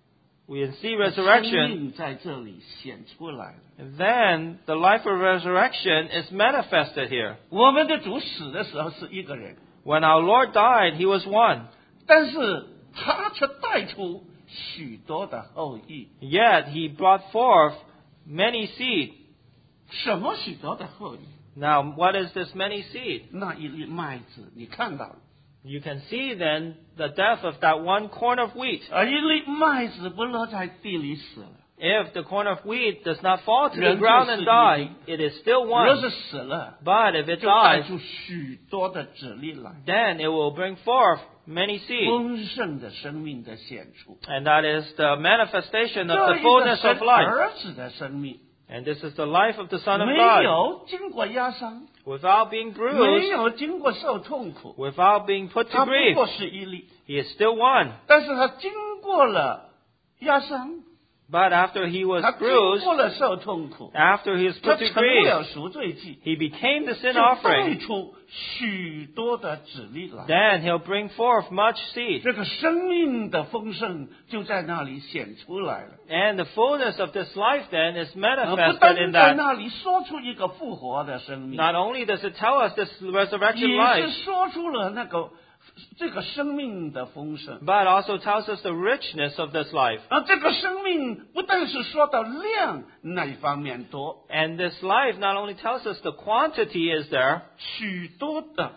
We can see 生 resurrection, 命在这里显出来了。 and then the life of resurrection is manifested here. 我们的主死的时候是一个人， When our Lord died, he was one. 但是他却带出许多的后裔。 Yet he brought forth many seed. 什么许多的后裔？ Now, what is this many seed? 那一粒麦子，你看到了， You can see then the death of that one corn of wheat. 而一粒麦子不落在地里死了， If the corn of wheat does not fall to the 人 ground 就是 and die, it is still 若 one. 是死了， But if it 就带 dies, 出许多的子粒来， then it will bring forth many seed. 丰盛的生命的显出。 And that is the manifestation 这 of the 一个 fullness 神 of life. 儿子的生命， And this is the life of the Son of 没 God. 有经过压伤， Without being 没 bruised, 有经过受痛苦， without being put to 他不 grief, 过是一粒， he is still one. 但是他经过了压伤， But after he was 他经 bruised, 过了受痛苦， after he was 他 put to 成 grief, 了赎罪祭， he became the sin 就带 offering. 出许多的子粒来。 Then he'll bring forth much seed. 这个生命的丰盛就在那里显出来了， And the fullness of this life then is 不 manifested 单 in 在 that. 那里说出一个复活的生命， Not only does it tell us this resurrection 也 life, 是说出了这个生命的丰盛。 but also tells us the richness of this life. 而这个生命不但是说到量那一方面多， And this life not only tells us the quantity is there, 许多的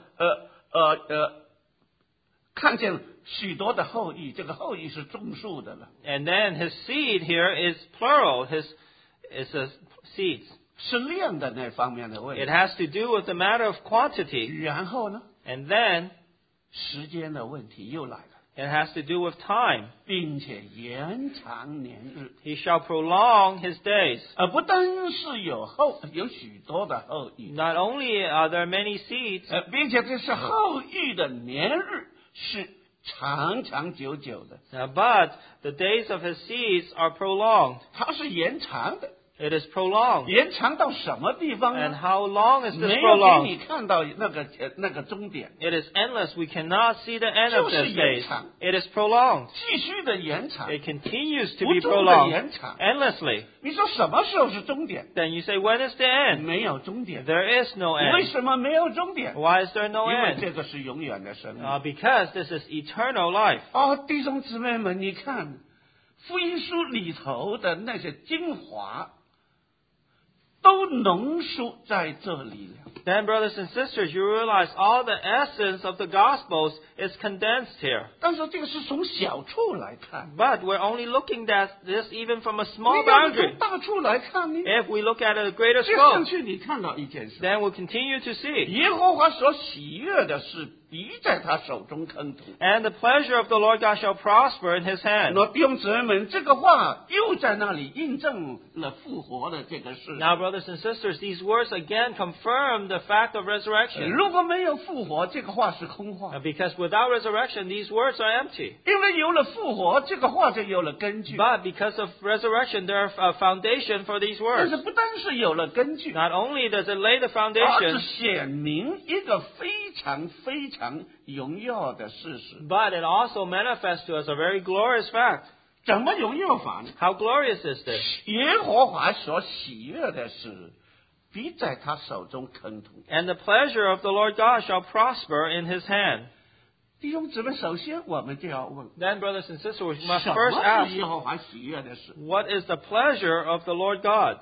看见许多的后裔，这个后裔是种树的了， and then his seed here is plural. His is a seeds. 是量的那方面的问 It 题。 has to do with the matter of quantity. 然后呢， And then 时间的问题又来了。 It has to do with time. 并且延长年日。 He shall prolong his days. 不单是有许多的后裔， Not only are there many seeds, 并且这是后裔的年日是长长久久的， but the days of his seeds are prolonged. 它是延长的。 It is prolonged. 延长到什么地方 And 呢？ how long is this 没有给 prolonged? 你看到那个终点， It is endless. We cannot see the end of 就是 this 延 days. 长。 It is prolonged. 继续的延长。 It continues to 不 be 住的 prolonged 延长。 endlessly. 你说什么时候是终点？ Then you say, when is the end? 没有终点。 There is no 为 end. 什么没有终点？ Why is there no 因为 end? 这个是永远的生命。 Because this is eternal life. 弟兄姊妹们，你看福音书里头的那些精华，都浓缩在这里了。 Then, brothers and sisters, you realize all the essence of the Gospels is condensed here. 但是这个是从小处来看， But we're only looking at this even from a 你 small 要是 boundary. 从大处来看呢， If we look at a greater 接上 scope, 去你看到一件事， then we'll continue to see. 耶和华所喜悦的是必在他手中坑土。 And the pleasure of the Lord God shall prosper in his hand. 那弟兄姊妹们，这个话又在那里印证了复活的这个事。 Now, brothers and sisters, these words again confirm the fact of resurrection. 如果没有复活，这个话是空话。 Because without resurrection, these words are empty. 因为有了复活，这个话就有了根据。 But because of resurrection, there are a foundation for these 但 words. 是不单是有了根据， Not only does it lay the 而 foundation, 是显明一个非常非常荣耀的事实。 but it also manifests to us a very glorious fact. 怎么荣耀法呢？ How glorious is this? 耶和华所喜悦的是必在他手中坑土。 And the pleasure of the Lord God shall prosper in his hand. 弟兄姊妹，首先我们就要问： Then, brothers and sisters, we must 什 first 么 ask, 是耶和华喜悦的事？ what is the pleasure of the Lord God?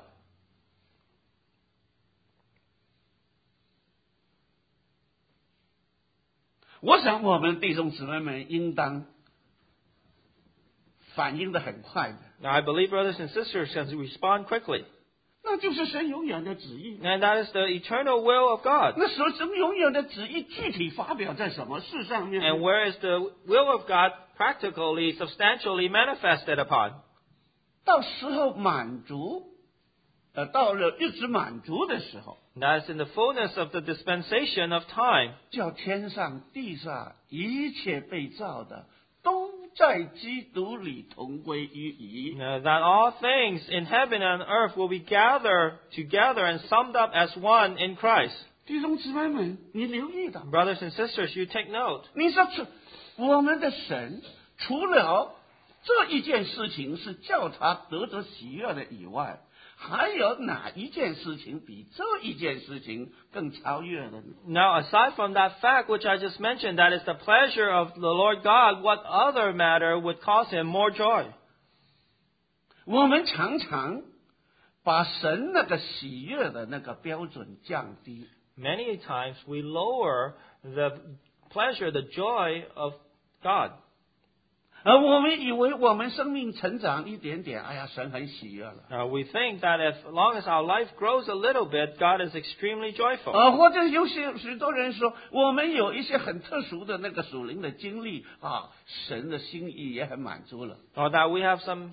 我想我们弟兄姊妹们应当反应的很快的， Now, I believe brothers and sisters can respond quickly. 那就是神永远的旨意。 And that is the eternal will of God. 那神永远的旨意具体发表在什么事上面呢？ And where is the will of God practically, substantially manifested upon? 到时候满足，到了日子满足的时候， That is in the fullness of the dispensation of time. 叫天上地下一切被造的都在基督里同归于一。 That all things in heaven and earth will be gathered together and summed up as one in Christ. 弟兄姊妹们，你留意到， Brothers and sisters, you take note. 你说我们的神除了这一件事情是叫他得着喜悦的以外，还有哪一件事情比这一件事情更超越的呢？ Now, aside from that fact which I just mentioned, that is the pleasure of the Lord God, what other matter would cause him more joy? 我们常常把神那个喜悦的那个标准降低， Many times we lower the pleasure, the joy of God. 而我们以为我们生命成长一点点，哎呀，神很喜悦了。 We think that as long as our life grows a little bit, God is extremely joyful. 或者有许多人说，我们有一些很特殊的那个属灵的经历啊，神的心意也很满足了。 Or that we have some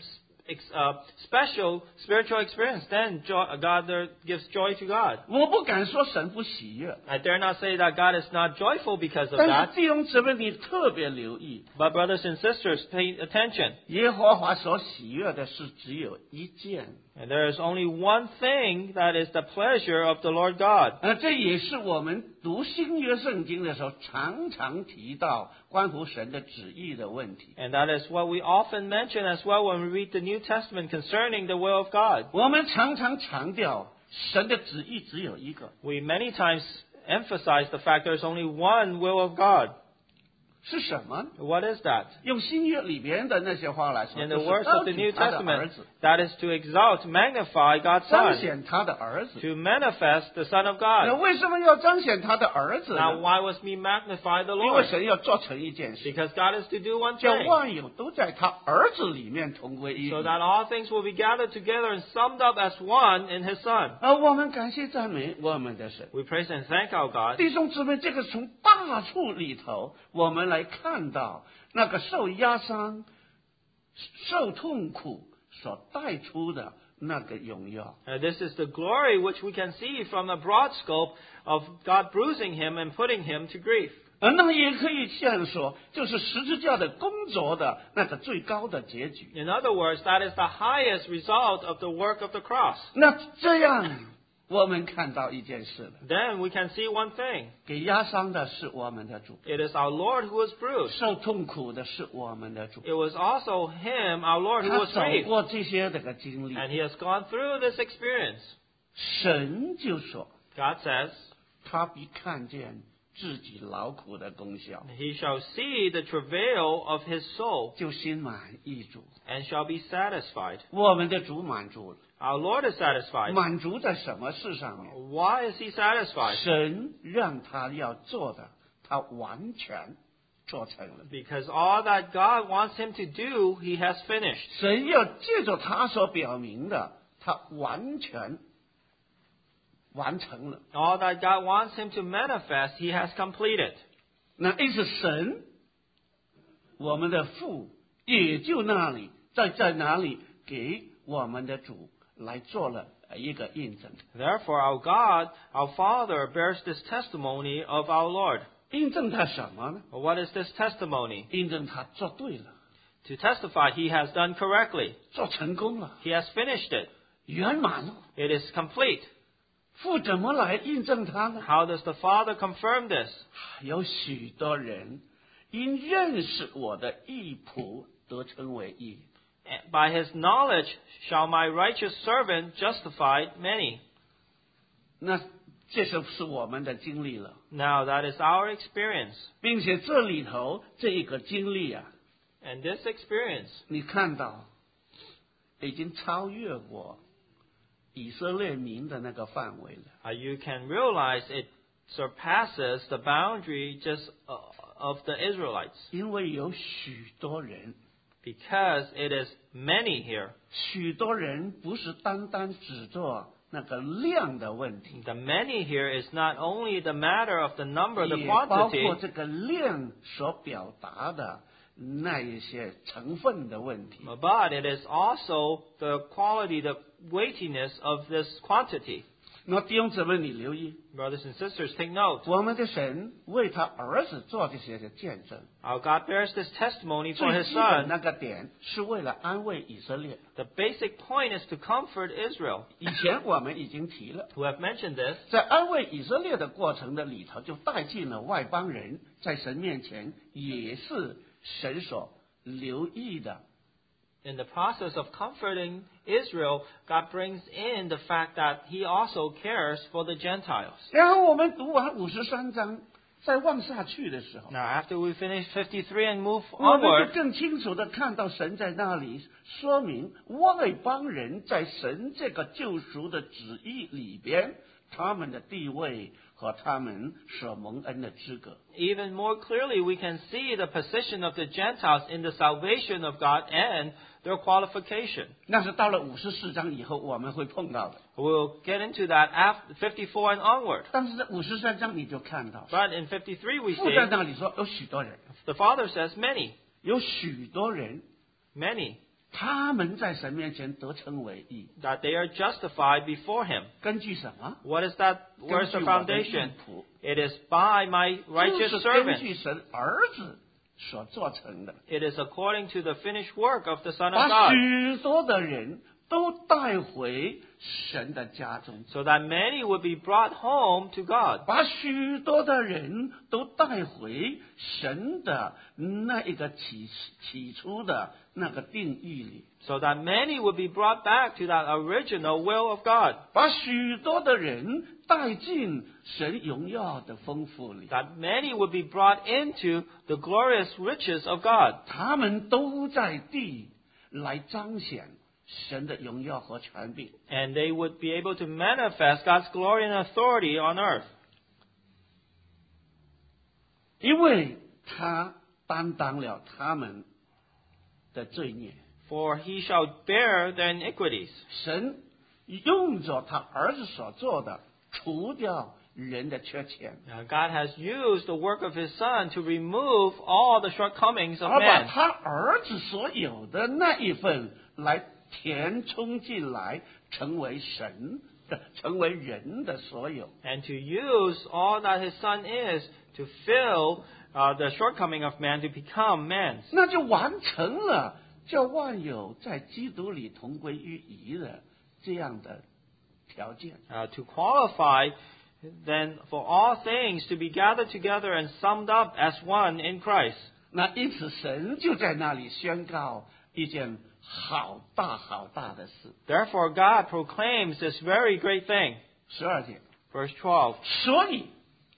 special spiritual experience, then God there gives joy to God. 我不敢说神不喜悦， I dare not say that God is not joyful because of 但 that. 是弟兄姊妹，你特别留意， But brothers and sisters, pay attention. 耶和华所喜悦的是只有一件。 And there is only one thing that is the pleasure of the Lord God. 这也是我们读新约圣经的时候常常提到关乎神的旨意的问题。 And that is what we often mention as well when we read the New Testament concerning the will of God. 我们常常强调神的旨意只有一个， We many times emphasize the fact there's only one will of God. 是什么？ What is that? 用新约里边的那些话来说， In 就 the 是 words 高 of the 举 New 他的儿 Testament, 子， that is to exalt, magnify God's 彰 Son, 显他的儿子。 to manifest the Son of 那 God. 为什么要彰显他的儿子 Now, 呢？ why must we magnify the 因为 Lord? 神要做成一件事， Because God is to do one 叫 thing, 万有都在他儿子里面同归于一。 so that all things will be gathered together and summed up as one in His Son. 我们感谢赞美我们的神。 We praise and thank our God. 弟兄姊妹，这个从大处里头，我们来来看到那个受压伤、受痛苦所带出的那个荣耀。 This is the glory which we can see from the broad scope of God bruising him and putting him to grief. 那也可以这样说，就是十字架的工作的那个最高的结局。 In other words, that is the highest result of the work of the cross. 那这样，我们看到一件事了： Then we can see one thing. 给压伤的是我们的主， It is our Lord who was bruised. 受痛苦的是我们的主。 It was also him, our Lord, who 他 was 走 grieved. 过这些这个经历， And he has gone through this experience. 神就说， God says, 他必看见自己劳苦的功效， he shall see the travail of his soul 就心满意足。 and shall be satisfied. 我们的主满足了， Our Lord is satisfied. 满足在什么事上面？ Why is he satisfied? 神让他要做的，他完全做成了。 Because all that God wants him to do, he has finished. 神要借着他所表明的，他完全完成了。 All that God wants him to manifest, he has completed. 那意思神，我们的父也就那里在哪里给我们的主来做了一个印证。 Therefore, our God, our Father, bears this testimony of our Lord. 印证他什么呢？ What is this testimony? 印证他做对了， To testify he has done correctly. 做成功了， He has finished it. 圆满了。 It is complete. 父怎么来印证他呢？ How does the Father confirm this? 有许多人因认识我的义仆得称为义。 By his knowledge shall my righteous servant justify many. 那这是我们的经历了， Now that is our experience. 并且这里头这一个经历啊， And this experience, 你看到已经超越过以色列民的那个范围了。 you can realize it surpasses the boundary just of the Israelites. 因为有许多人， Because it is many here. 许多人不是单单只做那个量的问题， The many here is not only the matter of the number, the 也包括 quantity, 这个量所表达的那一些成分的问题。 but it is also the quality, the weightiness of this quantity. 那弟兄姊妹，你留意， Brothers and sisters, take note. 我们的神为他儿子做这些的见证， Our God bears this testimony for 最 His 基本 Son. 那个点是为了安慰以色列。 The basic point is to comfort Israel. 以前我们已经提了， We have mentioned this. 在安慰以色列的过程的里头，就带进了外邦人在神面前也是神所留意的。 In the process of comforting Israel, God brings in the fact that He also cares for the Gentiles. 然后我们读完53章，再往下去的时候， Now, after we finish 53 and move 我们 onward, 就更清楚的看到神在那里说明外邦人在神这个救赎的旨意里边，他们的地位和他们所蒙恩的资格。 even more clearly, we can see the position of the Gentiles in the salvation of God and their qualification. 那是到了54章以后我们会碰到的， We'll get into that after 54 and onward. 但是在53章你就看到， But in 53, we 父在 see 那里说有许多人， the Father says many, 有许多人， many, 他们在神面前得称为义， that they are justified before Him. 根据什么？ What is that? Where's the 根据我的义 foundation? 仆， It is by my 就 righteous 是根 servant. 据神儿子所做成的。 It is according to the finished work of the Son of 把 God, 许多的人都带回神的家中， so that many would be brought home to God, 把许多的人都带回神的那一个起初的那个定义里， so that many would be brought back to that original will of God, 把许多的人带进神荣耀的丰富里， that many would be brought into the glorious riches of God. 他们都在地来彰显神的荣耀和权柄。 And they would be able to manifest God's glory and authority on earth. 因为他担当了他们的罪孽， For he shall bear their iniquities. 神用着他儿子所做的，除掉人的缺陷， God has used the work of His Son to remove all the shortcomings of 而把 man, 他儿子所有的那一份来填充进来，成为神的，成为人的所有。 and to use all that His Son is to fill the shortcoming of man to become man's. 那就完成了叫万有在基督里同归于一的这样的条件。 To qualify then for all things to be gathered together and summed up as one in Christ. 那因此神就在那里宣告一件好大好大的事。 Therefore God proclaims this very great thing. 12节， Verse 12. 所以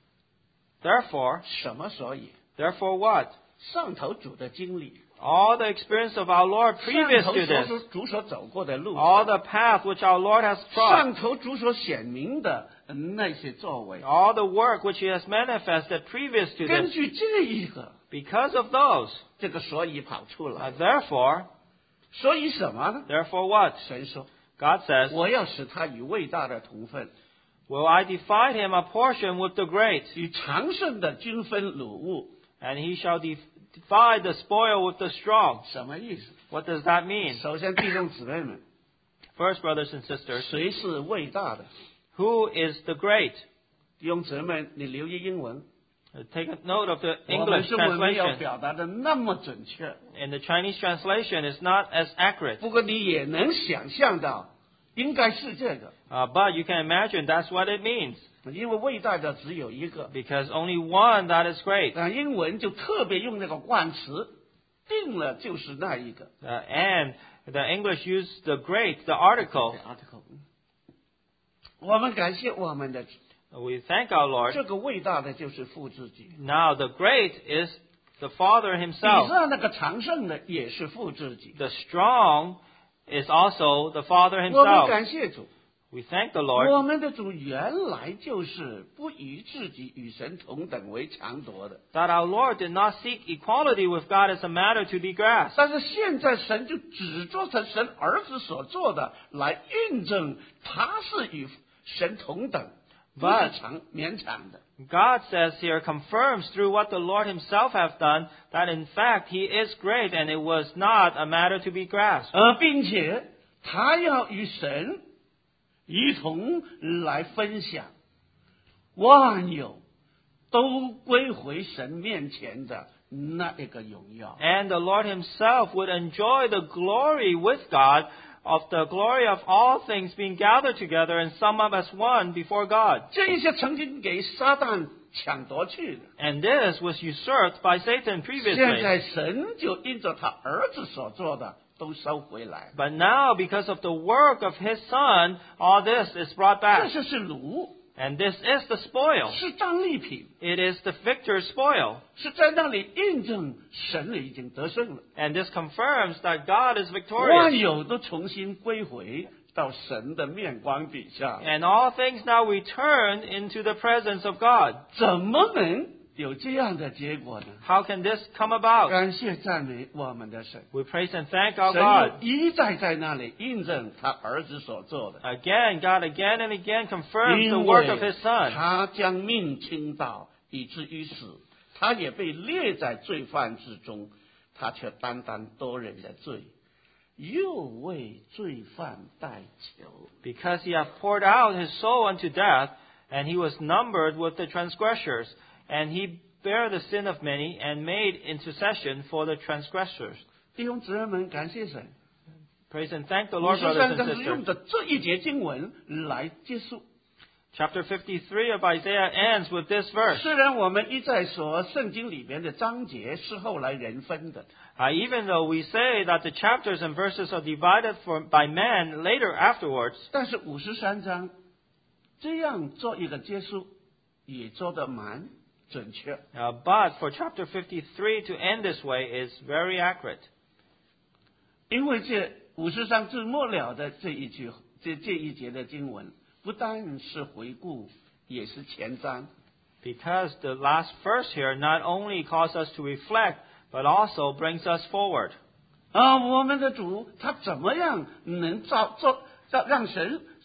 Therefore, 什么所以？ therefore what? 上头主的经历， All the experience of our Lord 上 previous 头 to this, 主所走过的路， all the path which our Lord has trod, 上头主所显明的那些作为， all the work which He has manifested previous to 根 this, 据这一个 because of those. 这个所以跑出来。 Therefore, 所以什么呢？ therefore what? 神说 God says, 我要使他与伟大的同分， will I divide him a portion with the great, 与长胜的均分掳物。 and he shall divide the spoil with the strong. 什么意思？ What does that mean? 首先，弟兄姊妹们， First, brothers and sisters, 谁是伟大的？ who is the great? 弟兄姊妹们，你留意英文， Take a note of the 我们 English 中文没有 translation. 表达的那么准确， In the Chinese translation, it's not as accurate. 不过你也能想象到，应该是这个， But you can imagine that's what it means, 因为伟大的只有一个， because only one that is great. 那英文就特别用那个冠词，定了就是那一个。 And the English use the great, the article. article。我们感谢我们的 We thank our Lord. 这个伟大的就是父自己， Now, the great is the Father 底 Himself. 上那个长胜的也是父自己。 The strong is also the Father 我们 Himself. 感谢主， We thank the Lord. 我们的主原来就是不以自己与神同等为强夺的， That our Lord did not seek equality with God as a matter to be grasped. 但是现在神就只做成神儿子所做的，来印证他是与神同等，不是勉强的。 God says here, confirms through what the Lord Himself hath done, that in fact He is great and it was not a matter to be grasped. 并且他要与神一同来分享万有都归回神面前的那一个荣耀。 And the Lord Himself would enjoy the glory with God of the glory of all things being gathered together and sum up as one before God. 这一些曾经给撒旦抢夺去的， And this was usurped by Satan 现 previously. 在神就因着他儿子所做的都收回来。 But now, because of the work of His Son, all this is brought 这 back. 就是掳， And this is the spoil. 是战利品， It is the victor's spoil. 是在那里印证神已经得胜了， And this confirms that God is 万 victorious. 有都重新归回到神的面光底下。 And all things now return into the presence of God. 怎么能有这样的结果呢？ How can this come about? 感谢赞美我们的神， We praise and thank our 神 God. 又一再在那里印证他儿子所做的， Again, God again and again confirms 因 the 为 work of His Son. 他将命倾倒，以至于死，他也被列在罪犯之中，他却担当多人的罪，又为罪犯代求。 Because He hath poured out His soul unto death, and He was numbered with the transgressors, and He bare the sin of many, and made intercession for the transgressors. 弟兄姊妹们，感谢神。 Praise and thank the Lord, 53 brothers and 章是用 sisters. 的这一节经文来结束。 Chapter 53 of Isaiah ends with this verse. 虽然我们一再说圣经里边的章节是后来人分的， Even though we say that the chapters and verses are divided by man later afterwards, 但是53章这样做一个结束，也做得蛮准确。 but for chapter 53 to end this way is very accurate. 因为这50章至末了的这一节的经文，不但是回顾，也是前瞻。 Because the last verse here not only calls us to reflect, but also brings us forward. 我们的主他怎么样能让神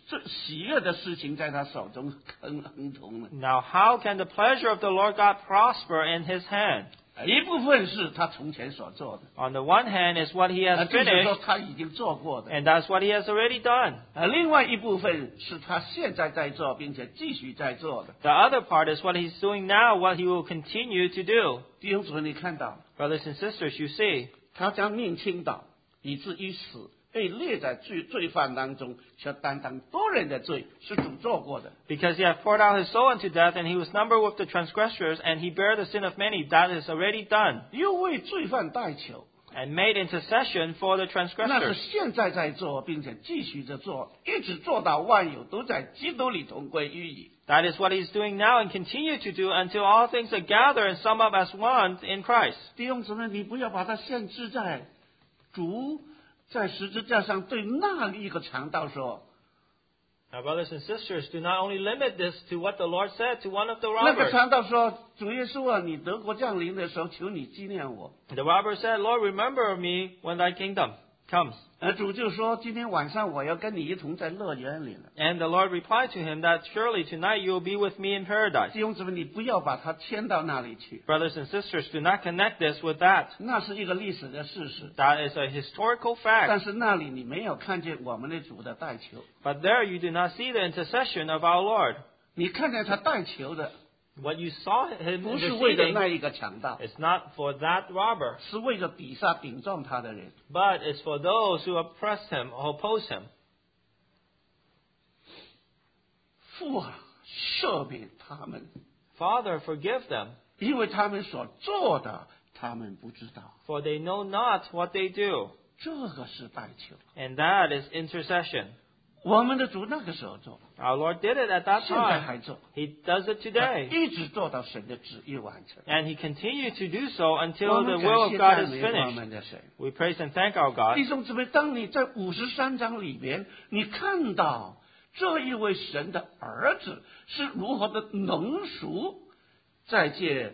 这喜悦的事情在他手中亨通呢？ Now, how can the pleasure of the Lord God prosper in his hand? 一部分是他从前所做的， On the one hand is what he has 就是说 finished, 他已经做过的。 and that's what he has already done. 另外一部分是他现在在做，并且继续在做的。 The other part is what he's doing now, what he will continue to do. 弟兄姊妹，你看到 Brothers and sisters, you see, 他将命倾倒，以至于死，被列在罪犯当中，却担当多人的罪，是主做过的。 because he hath poured out his soul unto death, and he was numbered with the transgressors, and he bare the sin of many, that is already done, 又为罪犯代求， and made intercession for the 那是 transgressors. 现在在做，并且继续着做，一直做到万有都在基督里同归于一。 That is what he's doing now and continue to do until all things are gathered and sum up as one in Christ. 弟兄姊妹，你不要把它限制在主在十字架上对那一个强盗说， Now, brothers and sisters, do not only limit this to what the Lord said to one of the 那个 robbers. 强盗说：“主耶稣啊，你德国降临的时候，求你纪念我。 The robber said, Lord, remember me when thy kingdom comes. ” 主就说：“今天晚上我要跟你一同在乐园里了。 And the Lord replied to him that surely tonight you will be with me in paradise. ” 弟兄姊妹，你不要把它牵到那里去， Brothers and sisters, do not connect this with that. 那是一个历史的事实。 That is a historical 但 fact. 是那里你没有看见我们的主的代求， But there you do not see the intercession of our Lord. 你看见他代求的， What you saw him 不是为了 interceding 那一个强盗， is not for that robber, 是为了抵杀顶撞他的人。 but it's for those who oppress him or oppose him. 父啊，赦免他们， Father, forgive them, 因为他们所做的，他们不知道。 for they know not what they do. 这个是代求。 And that is intercession. 我们的主那个时候做， Our Lord did it at that 现在 time. 还做， He does it today. 一直做到神的旨意完成。 And He continued to do so 我 until 们 the will 感 of 谢 God 赞 is 美我 finished. 们的神。 We praise and thank our God. 弟兄姊妹，当你在53章里边，你看到这一位神的儿子是如何的浓熟，在这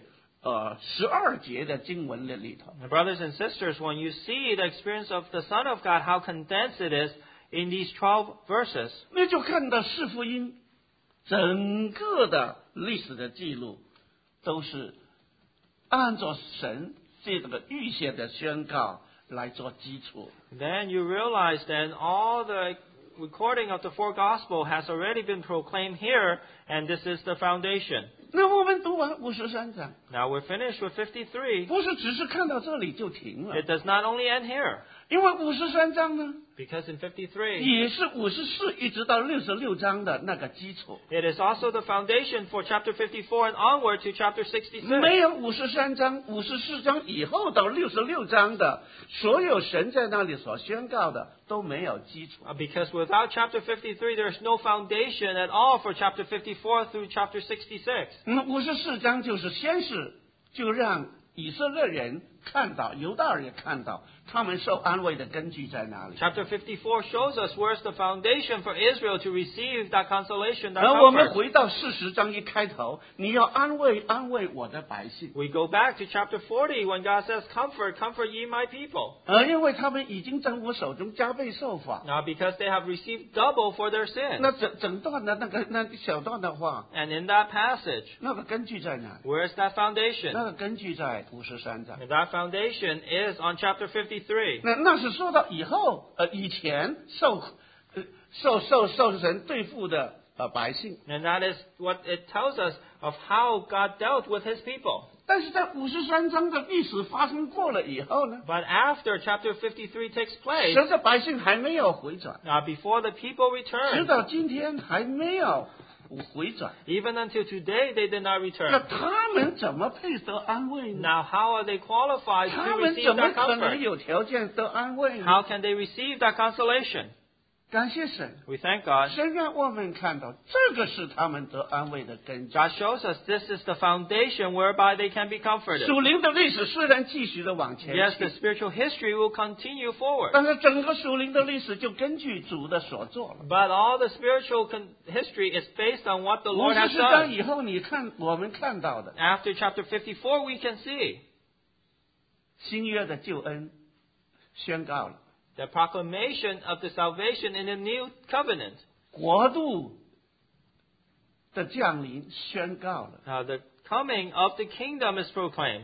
12节的经文的里头， And brothers and sisters, when you see the experience of the Son of God, how condensed it is in these 12 verses, 那就看到四福音整个的历史的记录，都是按照神这个预先的宣告来做基础。 then you realize then all the recording of the four gospel has already been proclaimed here, and this is the foundation. 那我们读完53章， Now we're finished with 53. 不是只是看到这里就停了， It does not only end here, 因为53章呢， because in 53, 也是54一直到66章的那个基础。 it is also the foundation for chapter 54 and onward to chapter 66. 没有53章、54章以后到66章的所有神在那里所宣告的都没有基础。 Because without chapter 53, there's no foundation at all for chapter 54 through chapter 66. 54章就是先是就让以色列人看到，犹大人也看到，他们受安慰的根据在哪里。 Chapter 54 shows us where's the foundation for Israel to receive that consolation, that 而我们 comfort. 回到40章一开头，你要安慰我的百姓， We go back to chapter 40 when God says, Comfort, comfort ye my people. 因为他们已经在我手中加倍受罚。 Now because they have received double for their sin. 那整段的那小段的话， And in that passage, 那个根据在哪里？ where's that foundation? 那个根据在53章。 And that foundation is on chapter 53. 那是说到以后，以前受神对付的百姓， And that is what it tells us of how God dealt with his people. 但是在53章的历史发生过了以后呢， But after chapter 53 takes place, 神的百姓还没有回转， before the people 直 returned, 到今天还没有回转。 even until today they did not 那 return. 他们怎么配得安慰呢？ Now how are they qualified 他 to 们 receive 怎么 that 可能 comfort? 有条件得安慰呢？ How can they receive that consolation? 感谢神， We thank God. 神让我们看到这个是他们得安慰的根据。 God shows us this is the foundation whereby they can be comforted. 属灵的历史虽然继续的往前 Yes, 去 the spiritual history will continue forward. 但是整个属灵的历史就根据主的所做了。 But all the spiritual history is based on what the Lord has 54章 done. 以后，我们看到的 After chapter 54, we can see 新约的救恩宣告了， the proclamation of the salvation in the new covenant. 国度的降临宣告了， The coming of the kingdom is proclaimed.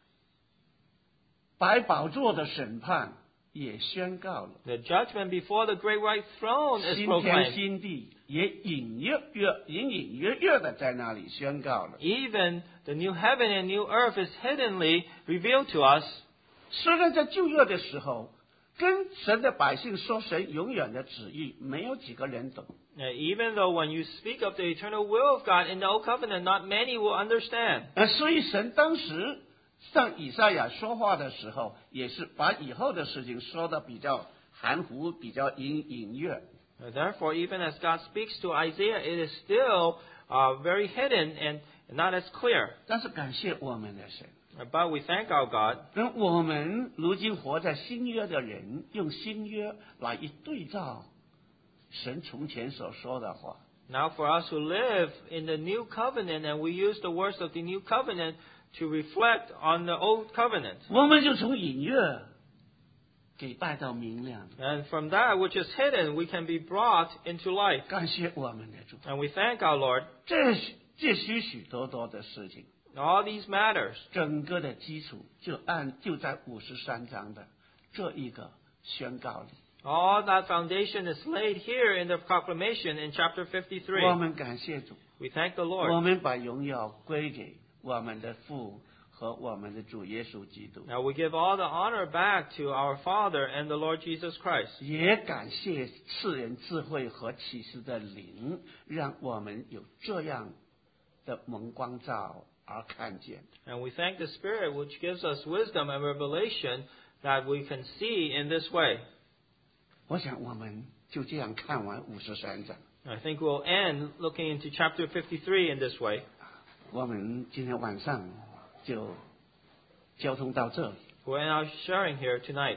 白宝座的审判也宣告了， The judgment before the great white throne is 新天 proclaimed. 新地也隐隐约约的在那里宣告了。 Even the new heaven and new earth is hiddenly revealed to us. 虽然在旧约的时候，跟神的百姓说神永远的旨意，没有几个人懂。 Even though when you speak of the eternal will of God in the Old Covenant, not many will understand. 所以神当时向以赛亚说话的时候，也是把以后的事情说的比较含糊，比较隐约。 Therefore, even as God speaks to Isaiah, it is still very hidden and not as clear. 但是感谢我们的神， But we thank our God. 跟我们如今活在新约的人，用新约来一对照神从前所说的话。 Now for us who live in the new covenant and we use the words of the new covenant to reflect on the old covenant. 我们就从隐约给带到明亮。 And from that which is hidden, we can be brought into light. 感谢我们的主， And we thank our Lord. 这许多的事情， All these matters, 整个的基础就在53章的这一个宣告里。 all that foundation is laid here in the proclamation in chapter 53. 我们感谢主， We thank the 我 Lord. 们把荣耀归给我们的父和我们的主耶稣基督， Now we give all the honor back to our Father and the Lord Jesus Christ. 也感谢赐人智慧和启示的灵，让我们有这样的蒙光照而看见。 And we thank the Spirit which gives us wisdom and revelation that we can see in this way. 我想我们就这样看完53章。 I think we'll end looking into chapter 53 in this way. 我们今天晚上就交通到这里。 We're now sharing here tonight.